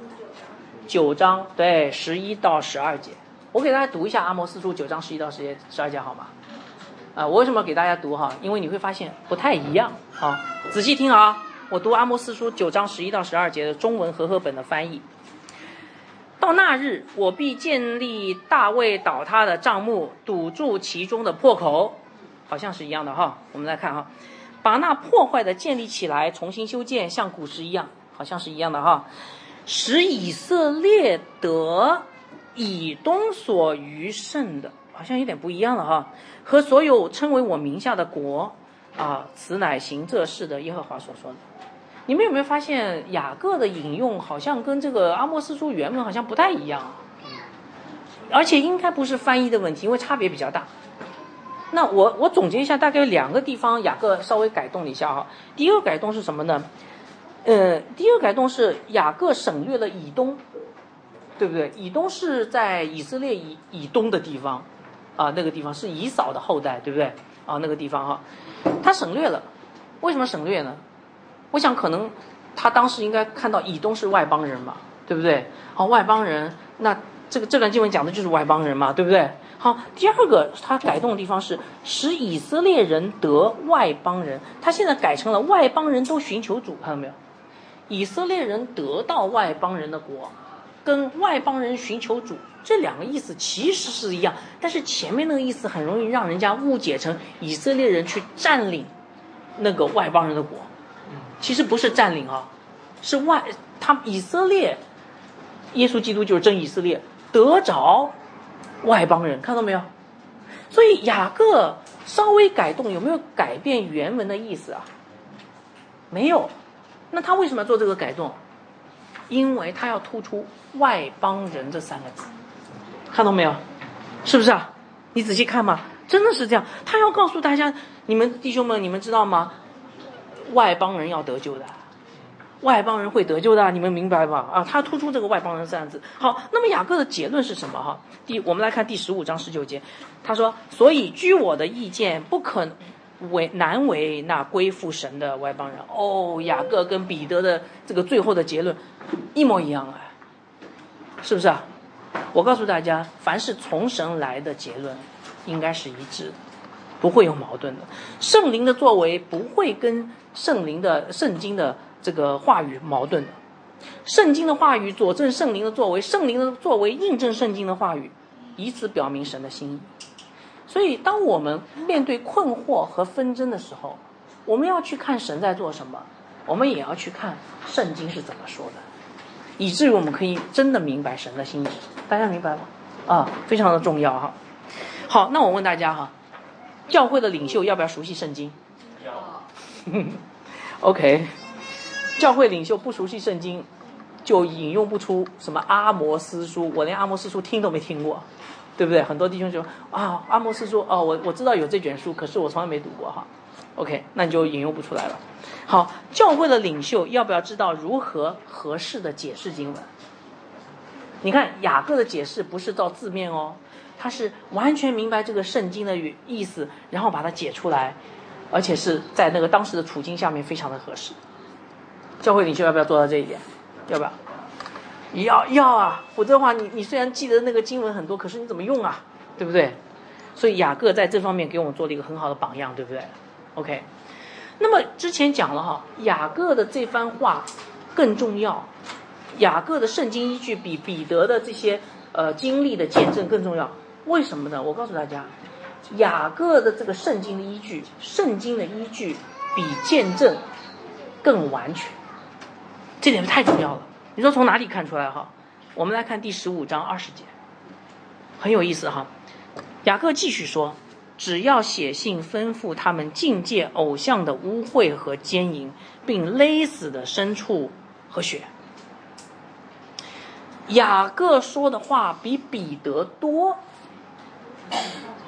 9章对11到12节。我给大家读一下阿摩司书9章11到12节好吗？我为什么给大家读哈？因为你会发现不太一样啊。仔细听啊，我读阿摩司书9章11到12节的中文和合本的翻译。到那日，我必建立大卫倒塌的帐幕，堵住其中的破口，好像是一样的哈。我们来看哈，把那破坏的建立起来，重新修建，像古时一样，好像是一样的哈。使以色列得以东所余剩的，好像有点不一样了哈。和所有称为我名下的国此乃行这事的耶和华所说的。你们有没有发现雅各的引用好像跟这个阿摩司书原文好像不太一样，而且应该不是翻译的问题，因为差别比较大。那我总结一下，大概有2个地方雅各稍微改动了一下哈。第一个改动是什么呢？第一个改动是雅各省略了以东，对不对？以东是在以色列以东的地方那个地方是以扫的后代，对不对？那个地方哈，他省略了。为什么省略呢？我想可能他当时应该看到以东是外邦人嘛，对不对？好，外邦人，那这段经文讲的就是外邦人嘛，对不对？好，第二个他改动的地方是使以色列人得外邦人，他现在改成了外邦人都寻求主，看到没有？以色列人得到外邦人的国，跟外邦人寻求主这2个意思其实是一样，但是前面那个意思很容易让人家误解成以色列人去占领那个外邦人的国，其实不是占领是以色列，耶稣基督就是真以色列，得着外邦人，看到没有？所以雅各稍微改动，有没有改变原文的意思啊？没有。那他为什么要做这个改动？因为他要突出外邦人这3个字，看到没有？是不是啊？你仔细看嘛，真的是这样。他要告诉大家，你们弟兄们，你们知道吗？外邦人要得救的，外邦人会得救的，你们明白吧？他突出这个外邦人3个字。好，那么雅各的结论是什么哈？我们来看第15章19节，他说：所以据我的意见，不可难为那归附神的外邦人。雅各跟彼得的这个最后的结论一模一样是不是啊？我告诉大家，凡是从神来的结论应该是一致的，不会有矛盾的。圣灵的作为不会跟圣经的这个话语矛盾的，圣经的话语佐证圣灵的作为，圣灵的作为印证圣经的话语，以此表明神的心意。所以当我们面对困惑和纷争的时候，我们要去看神在做什么，我们也要去看圣经是怎么说的，以至于我们可以真的明白神的心意。大家明白吗？非常的重要哈。好，那我问大家教会的领袖要不要熟悉圣经？要。OK， 教会领袖不熟悉圣经，就引用不出什么阿摩司书，我连阿摩司书听都没听过，对不对？很多弟兄就说阿摩司书我知道有这卷书，可是我从来没读过OK， 那你就引用不出来了。好，教会的领袖要不要知道如何合适的解释经文？你看雅各的解释不是照字面他是完全明白这个圣经的意思，然后把它解出来，而且是在那个当时的处境下面非常的合适。教会领袖要不要做到这一点？要不要？要否则的话你虽然记得那个经文很多，可是你怎么用对不对？所以雅各在这方面给我们做了一个很好的榜样，对不对？ OK， 那么之前讲了雅各的这番话更重要，雅各的圣经依据比彼得的这些经历的见证更重要。为什么呢？我告诉大家，雅各的这个圣经的依据比见证更完全，这点太重要了。你说从哪里看出来我们来看第15章20节，很有意思雅各继续说，只要写信吩咐他们禁戒偶像的污秽和奸淫，并勒死的牲畜和血。雅各说的话比彼得多，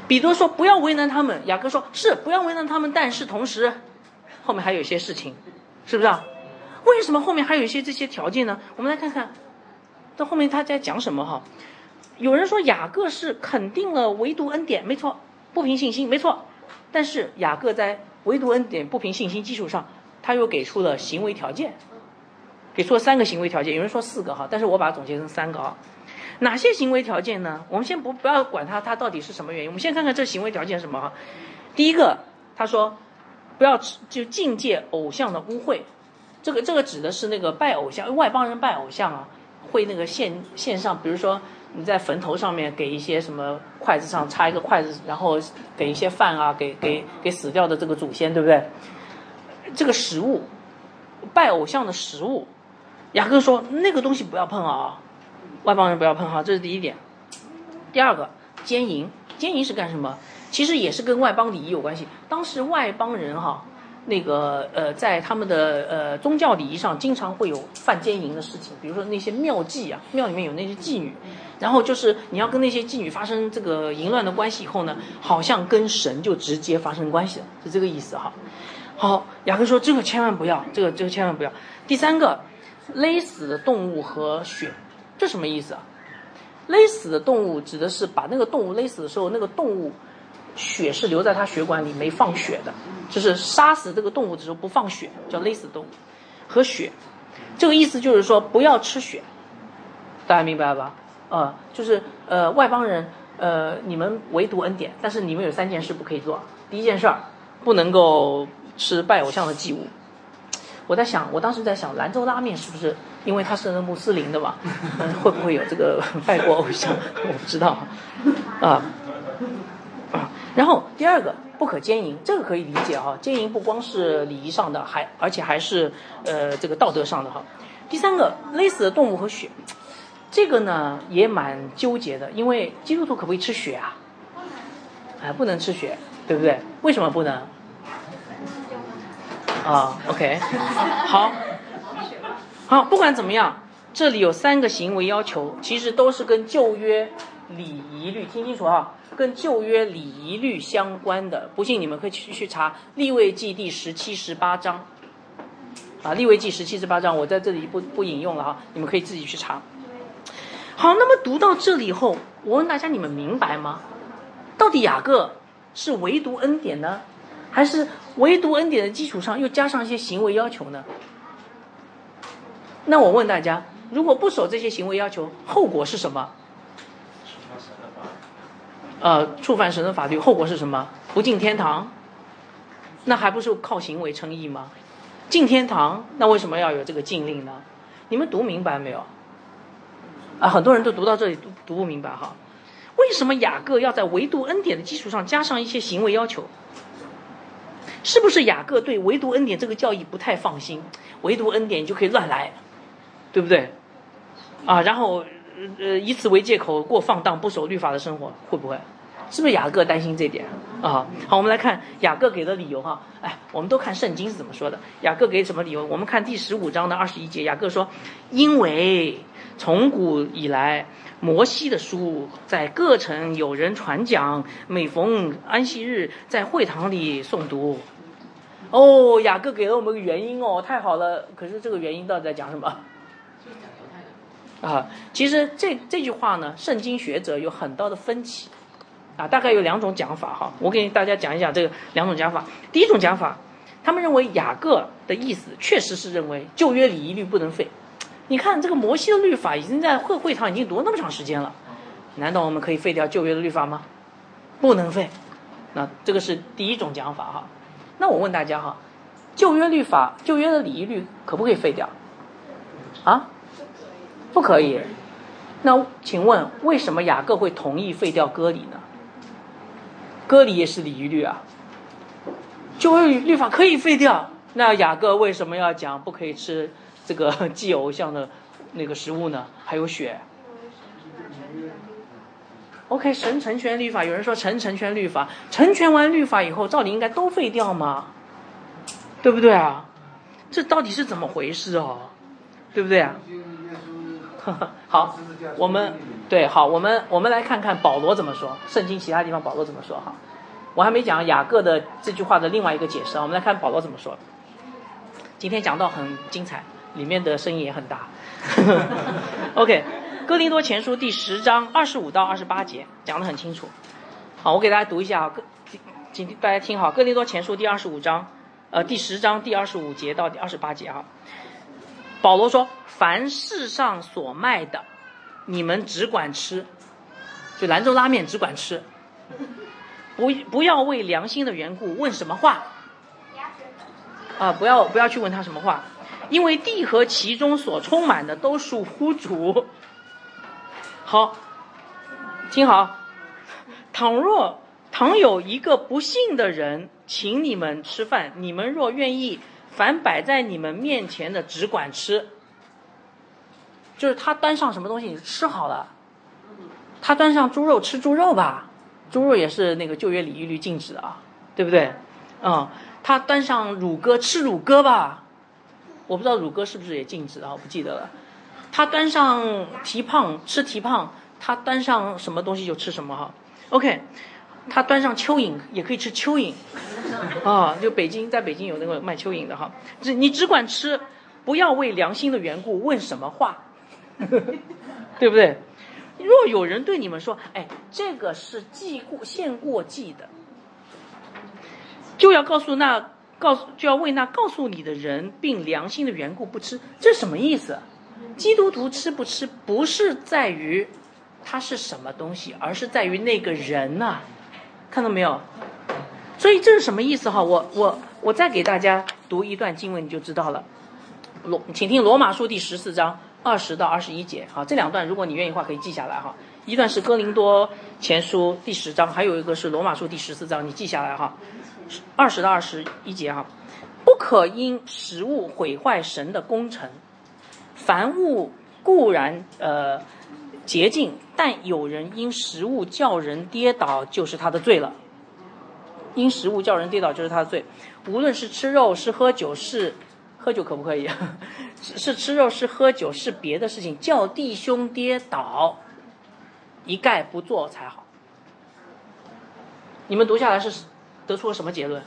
彼得说不要为难他们，雅各说是不要为难他们，但是同时后面还有一些事情，是不是啊？为什么后面还有一些这些条件呢？我们来看看到后面他在讲什么哈。有人说雅各是肯定了唯独恩典，没错，不凭信心，没错。但是雅各在唯独恩典不凭信心基础上，他又给出了行为条件，给出了3个行为条件，有人说4个哈，但是我把它总结成3个啊。哪些行为条件呢？我们先不要管它到底是什么原因，我们先看看这行为条件是什么哈。第一个，他说不要就境界偶像的污秽，这个指的是那个拜偶像，外邦人拜偶像啊，会那个献上，比如说你在坟头上面给一些什么筷子上插一个筷子，然后给一些饭啊，给死掉的这个祖先，对不对？这个食物，拜偶像的食物，雅各说那个东西不要碰啊，外邦人不要碰哈，这是第一点。第二个，奸淫，奸淫是干什么？其实也是跟外邦礼仪有关系。当时外邦人哈，那个在他们的宗教礼仪上，经常会有犯奸淫的事情，比如说那些庙妓啊，庙里面有那些妓女，然后就是你要跟那些妓女发生这个淫乱的关系以后呢，好像跟神就直接发生关系了，是这个意思哈。好，雅各说这个千万不要，这个千万不要。第三个，勒死的动物和血，这什么意思啊？勒死的动物指的是把那个动物勒死的时候，那个动物血是留在它血管里没放血的，就是杀死这个动物的时候不放血，叫勒死动物。和血，这个意思就是说不要吃血，大家明白吧？就是外邦人你们唯独恩典，但是你们有3件事不可以做。第一件事儿，不能够吃拜偶像的祭物。我当时在想，兰州拉面是不是因为他是穆斯林的嘛？会不会有这个拜过偶像？我不知道然后第二个，不可奸淫，这个可以理解哈。奸淫不光是礼仪上的，而且还是这个道德上的哈。第三个，勒死的动物和血，这个呢也蛮纠结的，因为基督徒可不可以吃血啊？不能吃血，对不对？为什么不能？OK， 好，不管怎么样，这里有3个行为要求，其实都是跟旧约礼仪律，听清楚哈，跟旧约礼仪律相关的。不信你们可以去查利未记第17、18章利未记17、18章，我在这里不引用了哈，你们可以自己去查。好，那么读到这里以后，我问大家，你们明白吗？到底雅各是唯独恩典呢，还是唯独恩典的基础上又加上一些行为要求呢？那我问大家，如果不守这些行为要求，后果是什么？触犯神的法律，后果是什么？不进天堂。那还不是靠行为称义吗？进天堂，那为什么要有这个禁令呢？你们读明白没有？很多人都读到这里读不明白哈。为什么雅各要在唯独恩典的基础上加上一些行为要求？是不是雅各对唯独恩典这个教义不太放心？唯独恩典你就可以乱来，对不对？然后以此为借口过放荡不守律法的生活，会不会？是不是雅各担心这点好，我们来看雅各给的理由哈。我们都看圣经是怎么说的。雅各给什么理由？我们看第15章的21节，雅各说：因为从古以来，摩西的书在各城有人传讲，每逢安息日在会堂里诵读。雅各给了我们个原因太好了。可是这个原因到底在讲什么？其实这句话呢，圣经学者有很大的分歧大概有2种讲法哈。我给大家讲一讲这个2种讲法。第一种讲法，他们认为雅各的意思确实是认为旧约礼仪律不能废。你看这个摩西的律法已经在会堂已经读了那么长时间了，难道我们可以废掉旧约的律法吗？不能废。那这个是第一种讲法哈。那我问大家哈，旧约律法、旧约的礼仪律可不可以废掉？不可以。那请问为什么雅各会同意废掉割礼呢？割礼也是礼仪律旧约律法可以废掉，那雅各为什么要讲不可以吃这个祭偶像的那个食物呢？还有血。OK， 神成全律法，有人说神成全律法，成全完律法以后，照理应该都废掉吗？对不对啊？这到底是怎么回事对不对啊？好，我们对，好，我们来看看保罗怎么说，圣经其他地方保罗怎么说哈。我还没讲雅各的这句话的另外一个解释啊，我们来看保罗怎么说。今天讲到很精彩，里面的声音也很大。OK， 哥林多前书第10章25到28节讲得很清楚。好，我给大家读一下啊，请大家听好，哥林多前书第25章，第10章第25节到第28节啊。保罗说：“凡世上所卖的，你们只管吃，就兰州拉面只管吃，不要为良心的缘故问什么话。不要去问他什么话，因为地和其中所充满的都属乎主。”好，听好，倘有一个不信的人请你们吃饭，你们若愿意，凡摆在你们面前的只管吃。就是他端上什么东西你吃好了，他端上猪肉吃猪肉吧，猪肉也是那个旧约里一律禁止的啊，对不对？他端上乳鸽吃乳鸽吧，我不知道乳鸽是不是也禁止啊，我不记得了。他端上蹄膀吃蹄膀，他端上什么东西就吃什么哈。OK， 他端上蚯蚓也可以吃蚯蚓就在北京有那个卖蚯蚓的哈。你只管吃，不要为良心的缘故问什么话，对不对？若有人对你们说，这个是现过祭的，就要为那告诉你的人并良心的缘故不吃，这是什么意思？基督徒吃不吃不是在于它是什么东西，而是在于那个人啊，看到没有？所以这是什么意思哈？我再给大家读一段经文你就知道了。请听罗马书第14章20到21节。好，这两段如果你愿意的话可以记下来哈。一段是哥林多前书第10章，还有一个是罗马书第14章，你记下来哈。20到21节哈。不可因食物毁坏神的工程，凡物固然洁净，但有人因食物叫人跌倒，就是他的罪了。因食物叫人跌倒就是他的罪。无论是吃肉是喝酒，是喝酒可不可以是吃肉是喝酒是别的事情，叫弟兄跌倒，一概不做才好。你们读下来是得出了什么结论？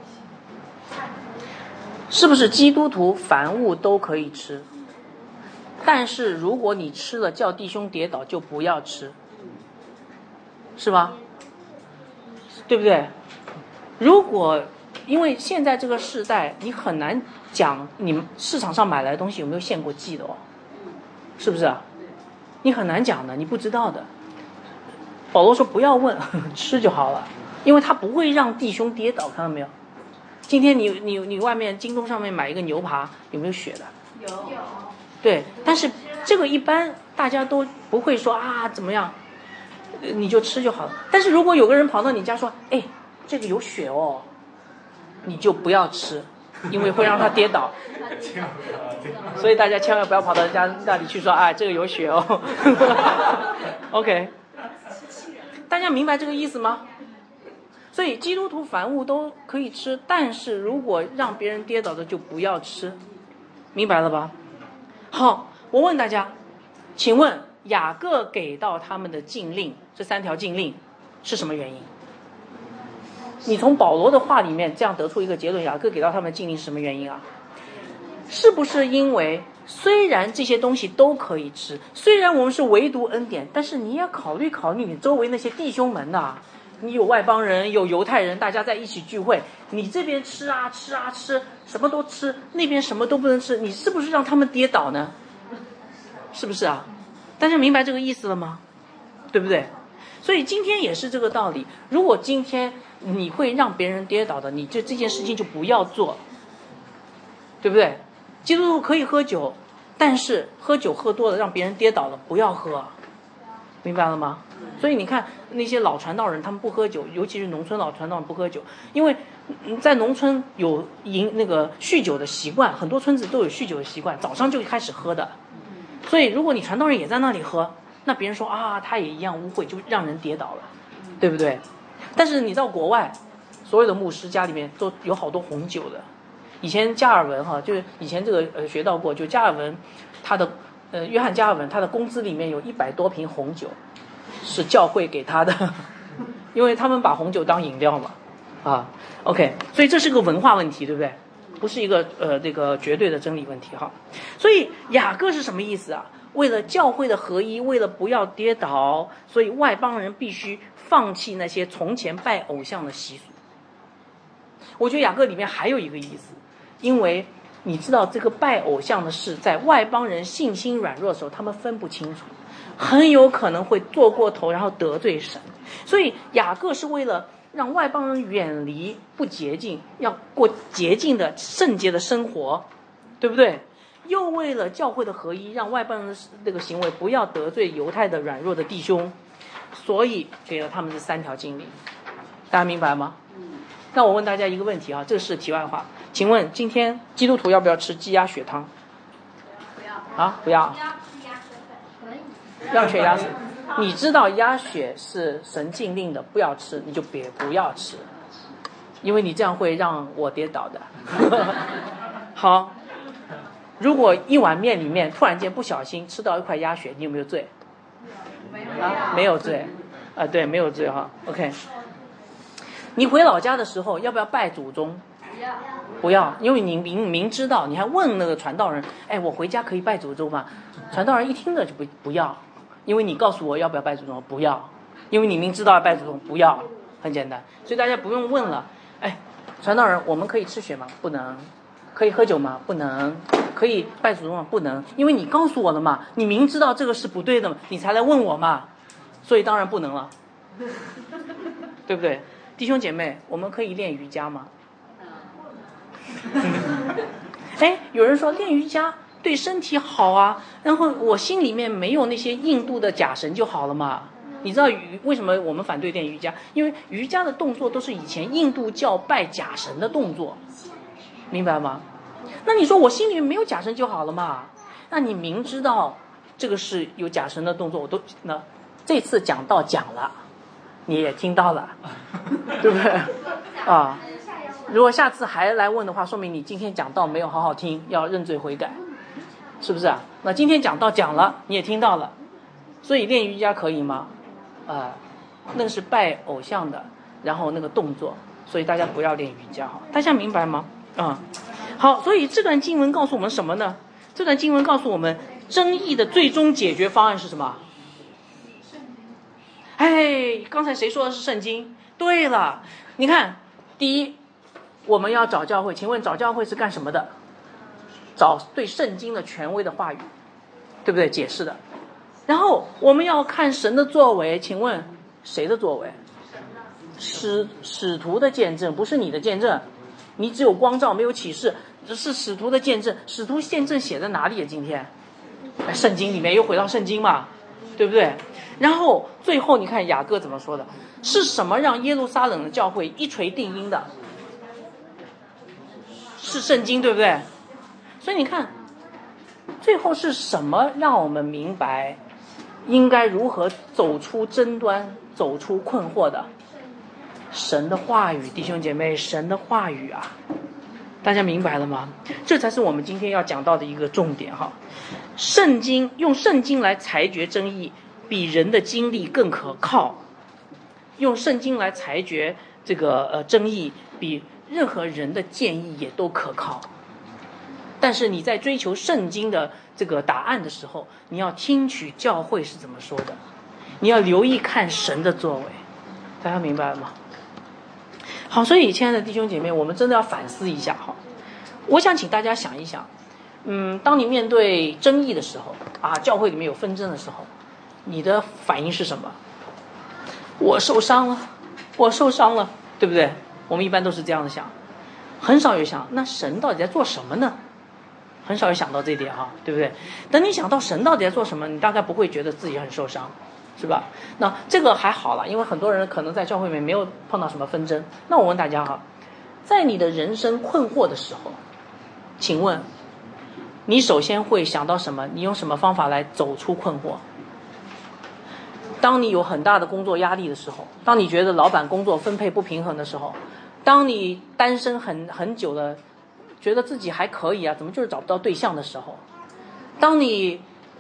是不是基督徒凡物都可以吃，但是如果你吃了叫弟兄跌倒就不要吃，是吧？对不对？如果因为现在这个时代你很难讲你们市场上买来的东西有没有献过祭的是不是？你很难讲的，你不知道的。保罗说不要问，吃就好了，因为他不会让弟兄跌倒，看到没有？今天你外面京东上面买一个牛扒有没有血的？有。对，但是这个一般大家都不会说怎么样，你就吃就好了。但是如果有个人跑到你家说这个有血你就不要吃，因为会让他跌倒。所以大家千万不要跑到人家那里去说这个有血OK， 大家明白这个意思吗？所以基督徒凡物都可以吃，但是如果让别人跌倒的就不要吃，明白了吧？好，我问大家，请问雅各给到他们的禁令，这3条禁令是什么原因？你从保罗的话里面这样得出一个结论，雅各给到他们的禁令是什么原因啊？是不是因为虽然这些东西都可以吃，虽然我们是唯独恩典，但是你也考虑你周围那些弟兄们呐，你有外邦人有犹太人，大家在一起聚会，你这边吃什么都吃，那边什么都不能吃，你是不是让他们跌倒呢？是不是啊？大家明白这个意思了吗？对不对？所以今天也是这个道理，如果今天你会让别人跌倒的，你这件事情就不要做，对不对？基督徒可以喝酒，但是喝酒喝多了让别人跌倒了不要喝，明白了吗？所以你看那些老传道人他们不喝酒，尤其是农村老传道人不喝酒，因为在农村有那个酗酒的习惯，很多村子都有酗酒的习惯，早上就开始喝的。所以如果你传道人也在那里喝，那别人说他也一样污秽，就让人跌倒了，对不对？但是你到国外，所有的牧师家里面都有好多红酒的。以前加尔文就是以前这个学到过，就加尔文他的约翰加尔文他的工资里面有100多瓶红酒是教会给他的，因为他们把红酒当饮料嘛，OK， 所以这是个文化问题，对不对？不是一个这个绝对的真理问题哈。所以雅各是什么意思啊？为了教会的合一，为了不要跌倒，所以外邦人必须放弃那些从前拜偶像的习俗。我觉得雅各里面还有一个意思，因为你知道这个拜偶像的事，在外邦人信心软弱的时候，他们分不清楚，很有可能会做过头，然后得罪神。所以雅各是为了让外邦人远离不洁净，要过洁净的圣洁的生活，对不对？又为了教会的合一，让外邦人的这个行为不要得罪犹太的软弱的弟兄，所以给了他们这3条经历。大家明白吗？那我问大家一个问题啊，这是题外话，请问今天基督徒要不要吃鸡鸭血汤？ 不要啊，不要。要血鸭血，你知道鸭血是神禁令的，不要吃，你就不要吃，因为你这样会让我跌倒的。好，如果一碗面里面突然间不小心吃到一块鸭血，你有没有罪？没有罪对，没有罪哈。OK， 你回老家的时候要不要拜祖宗？不要，因为你明知道，你还问那个传道人，我回家可以拜祖宗吗？传道人一听着就不要，因为你告诉我要不要拜祖宗，不要，因为你明知道要拜祖宗，不要，很简单，所以大家不用问了。传道人，我们可以吃血吗？不能。可以喝酒吗？不能。可以拜祖宗吗？不能，因为你告诉我了嘛，你明知道这个是不对的嘛，你才来问我嘛，所以当然不能了，对不对？弟兄姐妹，我们可以练瑜伽吗？有人说练瑜伽对身体好啊，然后我心里面没有那些印度的假神就好了嘛。你知道为什么我们反对练瑜伽？因为瑜伽的动作都是以前印度教拜假神的动作，明白吗？那你说我心里面没有假神就好了嘛？那你明知道这个是有假神的动作，这次讲道讲了，你也听到了，对不对啊？如果下次还来问的话，说明你今天讲道没有好好听，要认罪悔改，是不是啊？那今天讲道讲了，你也听到了，所以练瑜伽可以吗？那个是拜偶像的，然后那个动作，所以大家不要练瑜伽哈，大家明白吗？好，所以这段经文告诉我们什么呢？这段经文告诉我们，争议的最终解决方案是什么？刚才谁说的是圣经？对了，你看，第一，我们要找教会，请问找教会是干什么的？找对圣经的权威的话语，对不对？解释的。然后我们要看神的作为，请问谁的作为？使徒的见证，不是你的见证，你只有光照没有启示，这是使徒的见证。使徒见证写在哪里？今天圣经里面，又回到圣经嘛，对不对？然后最后你看雅各怎么说的？是什么让耶路撒冷的教会一锤定音的？是圣经，对不对？所以你看最后是什么让我们明白应该如何走出争端，走出困惑的？神的话语，弟兄姐妹，神的话语啊，大家明白了吗？这才是我们今天要讲到的一个重点哈。圣经，用圣经来裁决争议，比人的经历更可靠。用圣经来裁决这个争议，比任何人的建议也都可靠。但是你在追求圣经的这个答案的时候，你要听取教会是怎么说的，你要留意看神的作为，大家明白了吗？好，所以亲爱的弟兄姐妹，我们真的要反思一下哈。我想请大家想一想，当你面对争议的时候啊，教会里面有纷争的时候，你的反应是什么？我受伤了，对不对？我们一般都是这样的想，很少有想那神到底在做什么呢？很少有想到这一点哈，对不对？等你想到神到底在做什么，你大概不会觉得自己很受伤，是吧？那这个还好了，因为很多人可能在教会里面没有碰到什么纷争。那我问大家哈，在你的人生困惑的时候，请问你首先会想到什么？你用什么方法来走出困惑？当你有很大的工作压力的时候，当你觉得老板工作分配不平衡的时候，当你单身很久了，觉得自己还可以啊，怎么就是找不到对象的时候，当你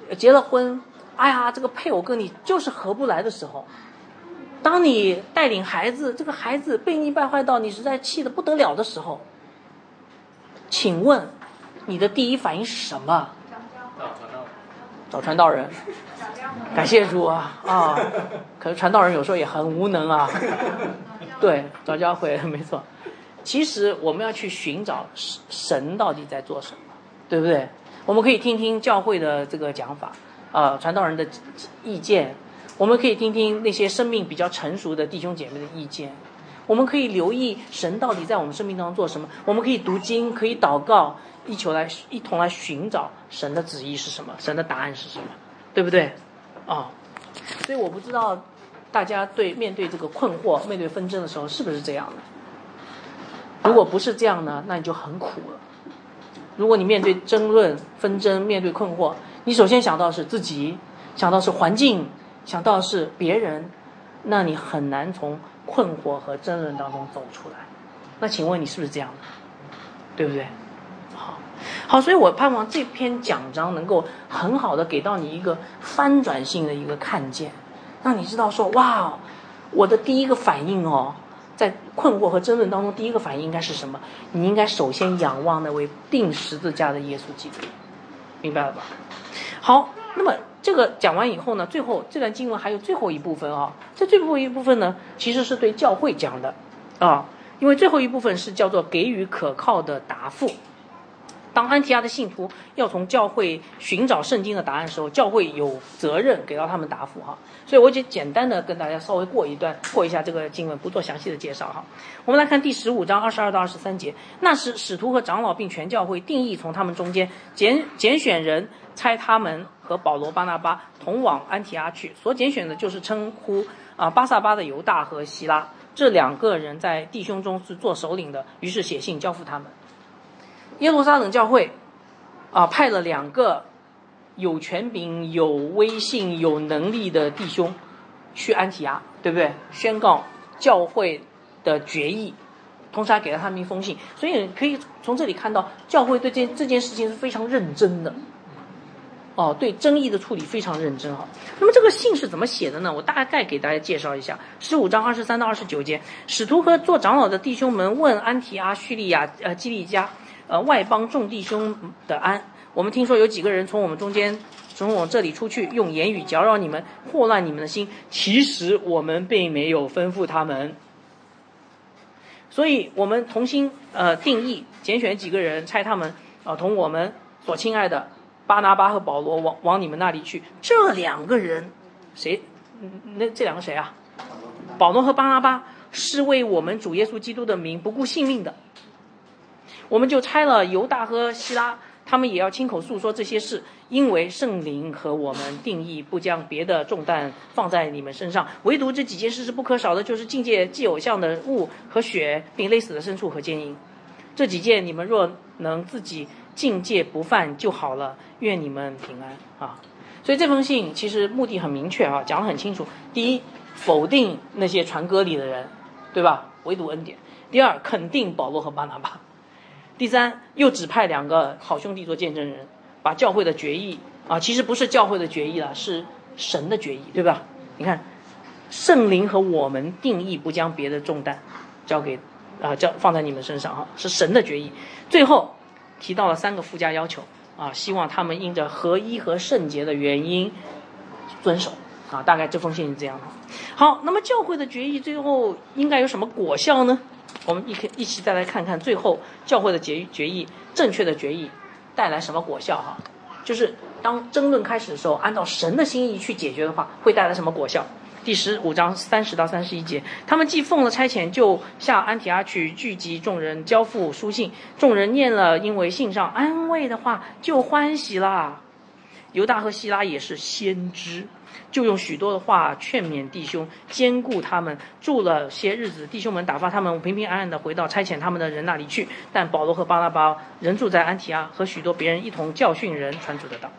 结了婚，哎呀，这个配偶跟你就是合不来的时候，当你带领孩子，这个孩子被你败坏到你实在气得不得了的时候，请问你的第一反应是什么？找传道人。感谢主啊！可是传道人有时候也很无能啊。对，找教会没错。其实我们要去寻找神到底在做什么，对不对？我们可以听听教会的这个讲法，传道人的意见，我们可以听听那些生命比较成熟的弟兄姐妹的意见，我们可以留意神到底在我们生命当中做什么，我们可以读经，可以祷告，一同来寻找神的旨意是什么，神的答案是什么，对不对？所以我不知道大家面对这个困惑、面对纷争的时候是不是这样的。如果不是这样呢，那你就很苦了。如果你面对争论、纷争、面对困惑，你首先想到是自己，想到是环境，想到是别人，那你很难从困惑和争论当中走出来。那请问你是不是这样的？对不对？好，所以我盼望这篇讲章能够很好的给到你一个翻转性的一个看见，让你知道说，哇，我的第一个反应在困惑和争论当中，第一个反应应该是什么？你应该首先仰望那位钉十字架的耶稣基督，明白了吧？好，那么这个讲完以后呢，最后这段经文还有最后一部分这最后一部分呢，其实是对教会讲的因为最后一部分是叫做给予可靠的答复。当安提阿的信徒要从教会寻找圣经的答案的时候，教会有责任给到他们答复所以我就简单的跟大家稍微过一下这个经文，不做详细的介绍我们来看第15章22到23节。那时使徒和长老并全教会定义从他们中间拣选人，差他们和保罗、巴拿巴同往安提阿去。所拣选的就是称呼巴撒巴的犹大和希拉，这2个人在弟兄中是做首领的，于是写信交付他们。耶路撒冷教会派了2个有权柄、有威信、有能力的弟兄去安提阿，对不对？宣告教会的决议，同时还给了他们一封信。所以可以从这里看到，教会对这件事情是非常认真的对争议的处理非常认真那么这个信是怎么写的呢？我大概给大家介绍一下。15章23到29节，使徒和做长老的弟兄们问安提阿、叙利亚、基利家外邦众弟兄的安。我们听说有几个人从我们中间从我这里出去，用言语搅扰你们，祸乱你们的心，其实我们并没有吩咐他们。所以我们同心定义拣选几个人，差他们同我们所亲爱的巴拿巴和保罗往你们那里去。这2个人谁？这2个谁啊？保罗和巴拿巴是为我们主耶稣基督的名不顾性命的。我们就差了犹大和希拉，他们也要亲口诉说这些事，因为圣灵和我们定义不将别的重担放在你们身上，唯独这几件事是不可少的，就是境界祭偶像的物和血，并勒死的牲畜和奸淫。这几件你们若能自己境界不犯就好了，愿你们平安所以这封信其实目的很明确讲得很清楚。第一，否定那些传割礼的人，对吧？唯独恩典。第二，肯定保罗和巴拿巴。第三，又指派2个好兄弟做见证人，把教会的决议其实不是教会的决议了，是神的决议，对吧？你看，圣灵和我们定义不将别的重担放在你们身上是神的决议。最后提到了3个附加要求希望他们因着合一和圣洁的原因遵守大概这封信是这样的。好，那么教会的决议最后应该有什么果效呢？我们一起再来看看最后教会的决议，正确的决议带来什么果效就是当争论开始的时候，按照神的心意去解决的话，会带来什么果效？第15章30到31节，他们既奉了差遣，就下安提阿去，聚集众人，交付书信。众人念了因为信上安慰的话，就欢喜啦。犹大和希拉也是先知，就用许多的话劝勉弟兄，兼顾他们。住了些日子，弟兄们打发他们平平安安的回到差遣他们的人那里去。但保罗和巴拿巴仍住在安提阿，和许多别人一同教训人，传主的道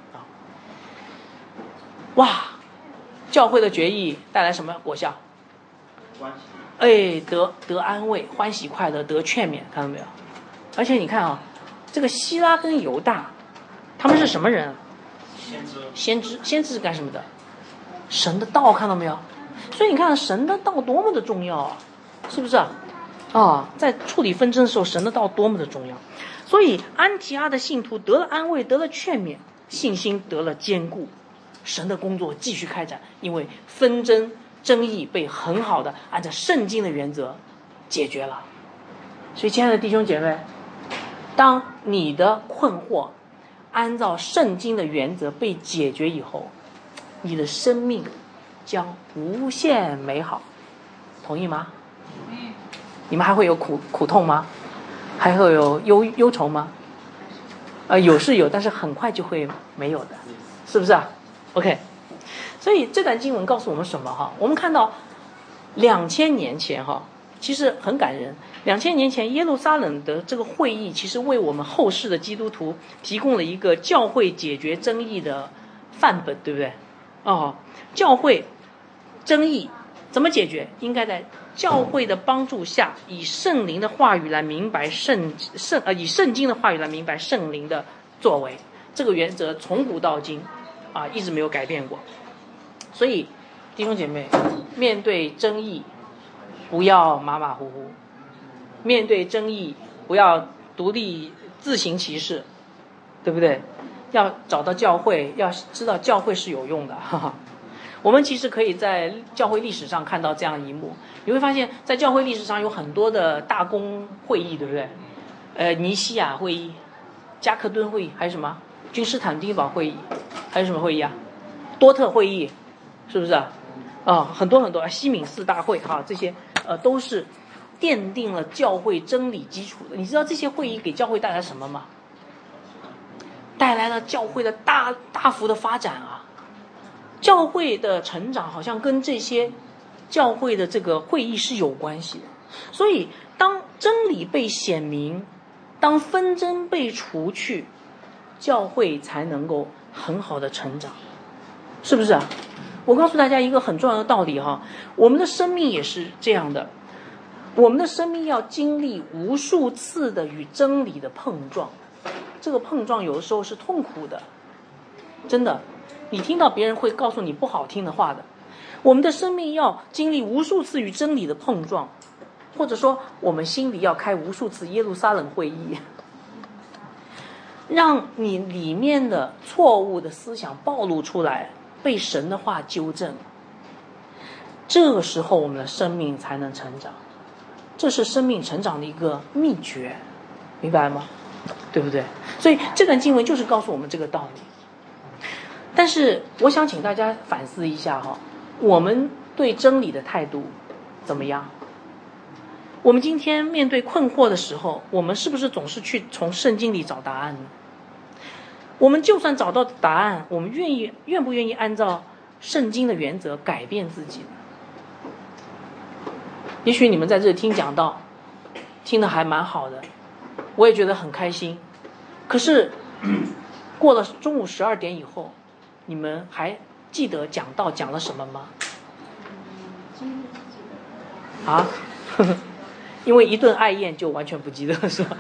哇，教会的决议带来什么果效？得安慰，欢喜快乐，得劝勉，看到没有？而且你看这个希拉跟犹大他们是什么人？ 先知是干什么的？神的道，看到没有？所以你看神的道多么的重要啊，是不是啊？在处理纷争的时候，神的道多么的重要。所以安提阿的信徒得了安慰，得了劝勉，信心得了坚固，神的工作继续开展，因为纷争争议被很好的按照圣经的原则解决了。所以亲爱的弟兄姐妹，当你的困惑按照圣经的原则被解决以后，你的生命将无限美好，同意吗？你们还会有苦痛吗？还会有忧愁吗？有是有，但是很快就会没有的，是不是啊 ？OK， 所以这段经文告诉我们什么哈？我们看到2000年前哈，其实很感人。2000年前耶路撒冷的这个会议，其实为我们后世的基督徒提供了一个教会解决争议的范本，对不对？教会争议怎么解决？应该在教会的帮助下，以圣灵的话语来明白以圣经的话语来明白圣灵的作为。这个原则从古到今一直没有改变过。所以弟兄姐妹，面对争议不要马马虎虎，面对争议不要独立自行其事，对不对？要找到教会，要知道教会是有用的。我们其实可以在教会历史上看到这样一幕，你会发现在教会历史上有很多的大公会议，对不对？尼西亚会议、加克敦会议，还有什么君士坦丁堡会议，还有什么会议啊？多特会议，是不是很多很多西敏寺大会这些都是奠定了教会真理基础的。你知道这些会议给教会带来什么吗？带来了教会的大幅的发展啊！教会的成长好像跟这些教会的这个会议是有关系的。所以当真理被显明，当纷争被除去，教会才能够很好的成长，是不是啊？我告诉大家一个很重要的道理我们的生命也是这样的，我们的生命要经历无数次的与真理的碰撞，这个碰撞有的时候是痛苦的，真的，你听到别人会告诉你不好听的话的。我们的生命要经历无数次与真理的碰撞，或者说我们心里要开无数次耶路撒冷会议，让你里面的错误的思想暴露出来，被神的话纠正，这个时候我们的生命才能成长。这是生命成长的一个秘诀，明白吗？对不对？所以这段经文就是告诉我们这个道理。但是我想请大家反思一下我们对真理的态度怎么样？我们今天面对困惑的时候，我们是不是总是去从圣经里找答案呢？我们就算找到答案，我们愿不愿意按照圣经的原则改变自己呢？也许你们在这里听讲道，听得还蛮好的，我也觉得很开心。可是过了中午12点以后，你们还记得讲道讲了什么吗？因为一顿爱宴就完全不记得了，是吧？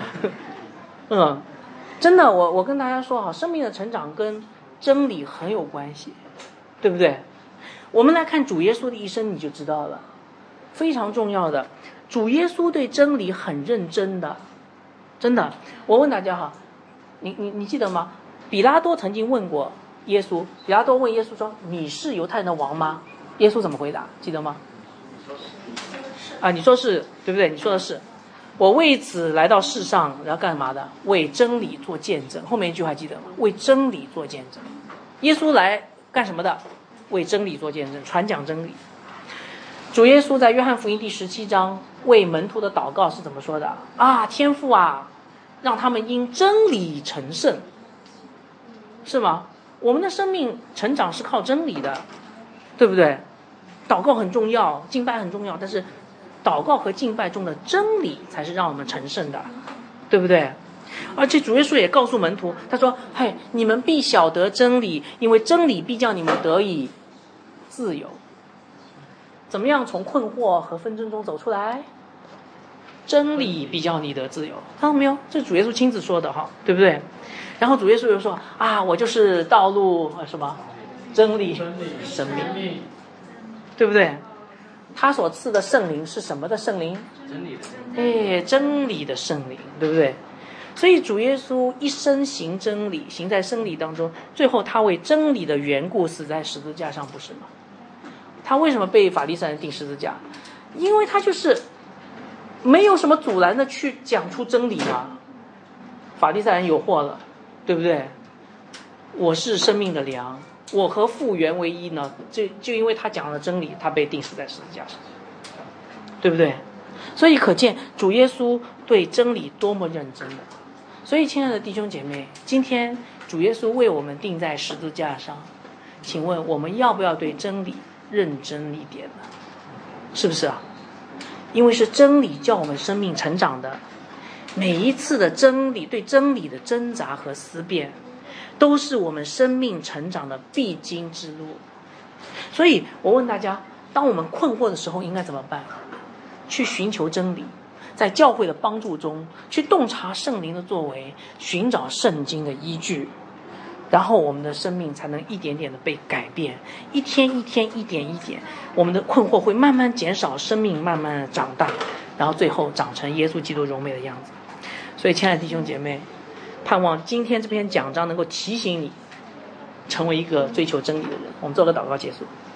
真的，我跟大家说生命的成长跟真理很有关系，对不对？我们来看主耶稣的一生，你就知道了，非常重要的。主耶稣对真理很认真的，真的。我问大家你记得吗？比拉多曾经问过耶稣，比拉多问耶稣说：“你是犹太人的王吗？”耶稣怎么回答？记得吗？你说是，对不对？你说的是。我为此来到世上，然后干嘛的？为真理做见证。后面一句还记得吗？为真理做见证。耶稣来干什么的？为真理做见证，传讲真理。主耶稣在约翰福音第17章为门徒的祷告是怎么说的？天父让他们因真理成圣，是吗？我们的生命成长是靠真理的，对不对？祷告很重要，敬拜很重要，但是祷告和敬拜中的真理才是让我们成圣的，对不对？而且主耶稣也告诉门徒，他说：“你们必晓得真理，因为真理必叫你们得以自由。”怎么样从困惑和纷争中走出来？真理必叫你得自由，看到没有？这是主耶稣亲自说的对不对？ 然后主耶稣就说啊，我就是道路什么真理生命，对不对？他所赐的圣灵是什么的圣灵？ 真理的。 真理的圣灵，对不对？所以主耶稣一生行真理，行在真理当中，最后他为真理的缘故死在十字架上，不是吗？他为什么被法利赛人钉十字架？因为他就是没有什么阻拦的去讲出真理嘛。法利赛人有祸了，对不对？我是生命的粮，我和父原为一呢，就因为他讲了真理，他被钉死在十字架上，对不对？所以可见主耶稣对真理多么认真的。所以亲爱的弟兄姐妹，今天主耶稣为我们钉在十字架上，请问我们要不要对真理认真一点呢？是不是啊？因为是真理叫我们生命成长的，每一次的真理对真理的挣扎和思辨，都是我们生命成长的必经之路。所以我问大家，当我们困惑的时候应该怎么办？去寻求真理，在教会的帮助中去洞察圣灵的作为，寻找圣经的依据，然后我们的生命才能一点点的被改变，一天一天一点一点，我们的困惑会慢慢减少，生命慢慢的长大，然后最后长成耶稣基督荣美的样子。所以亲爱的弟兄姐妹，盼望今天这篇讲章能够提醒你成为一个追求真理的人。我们做个祷告结束。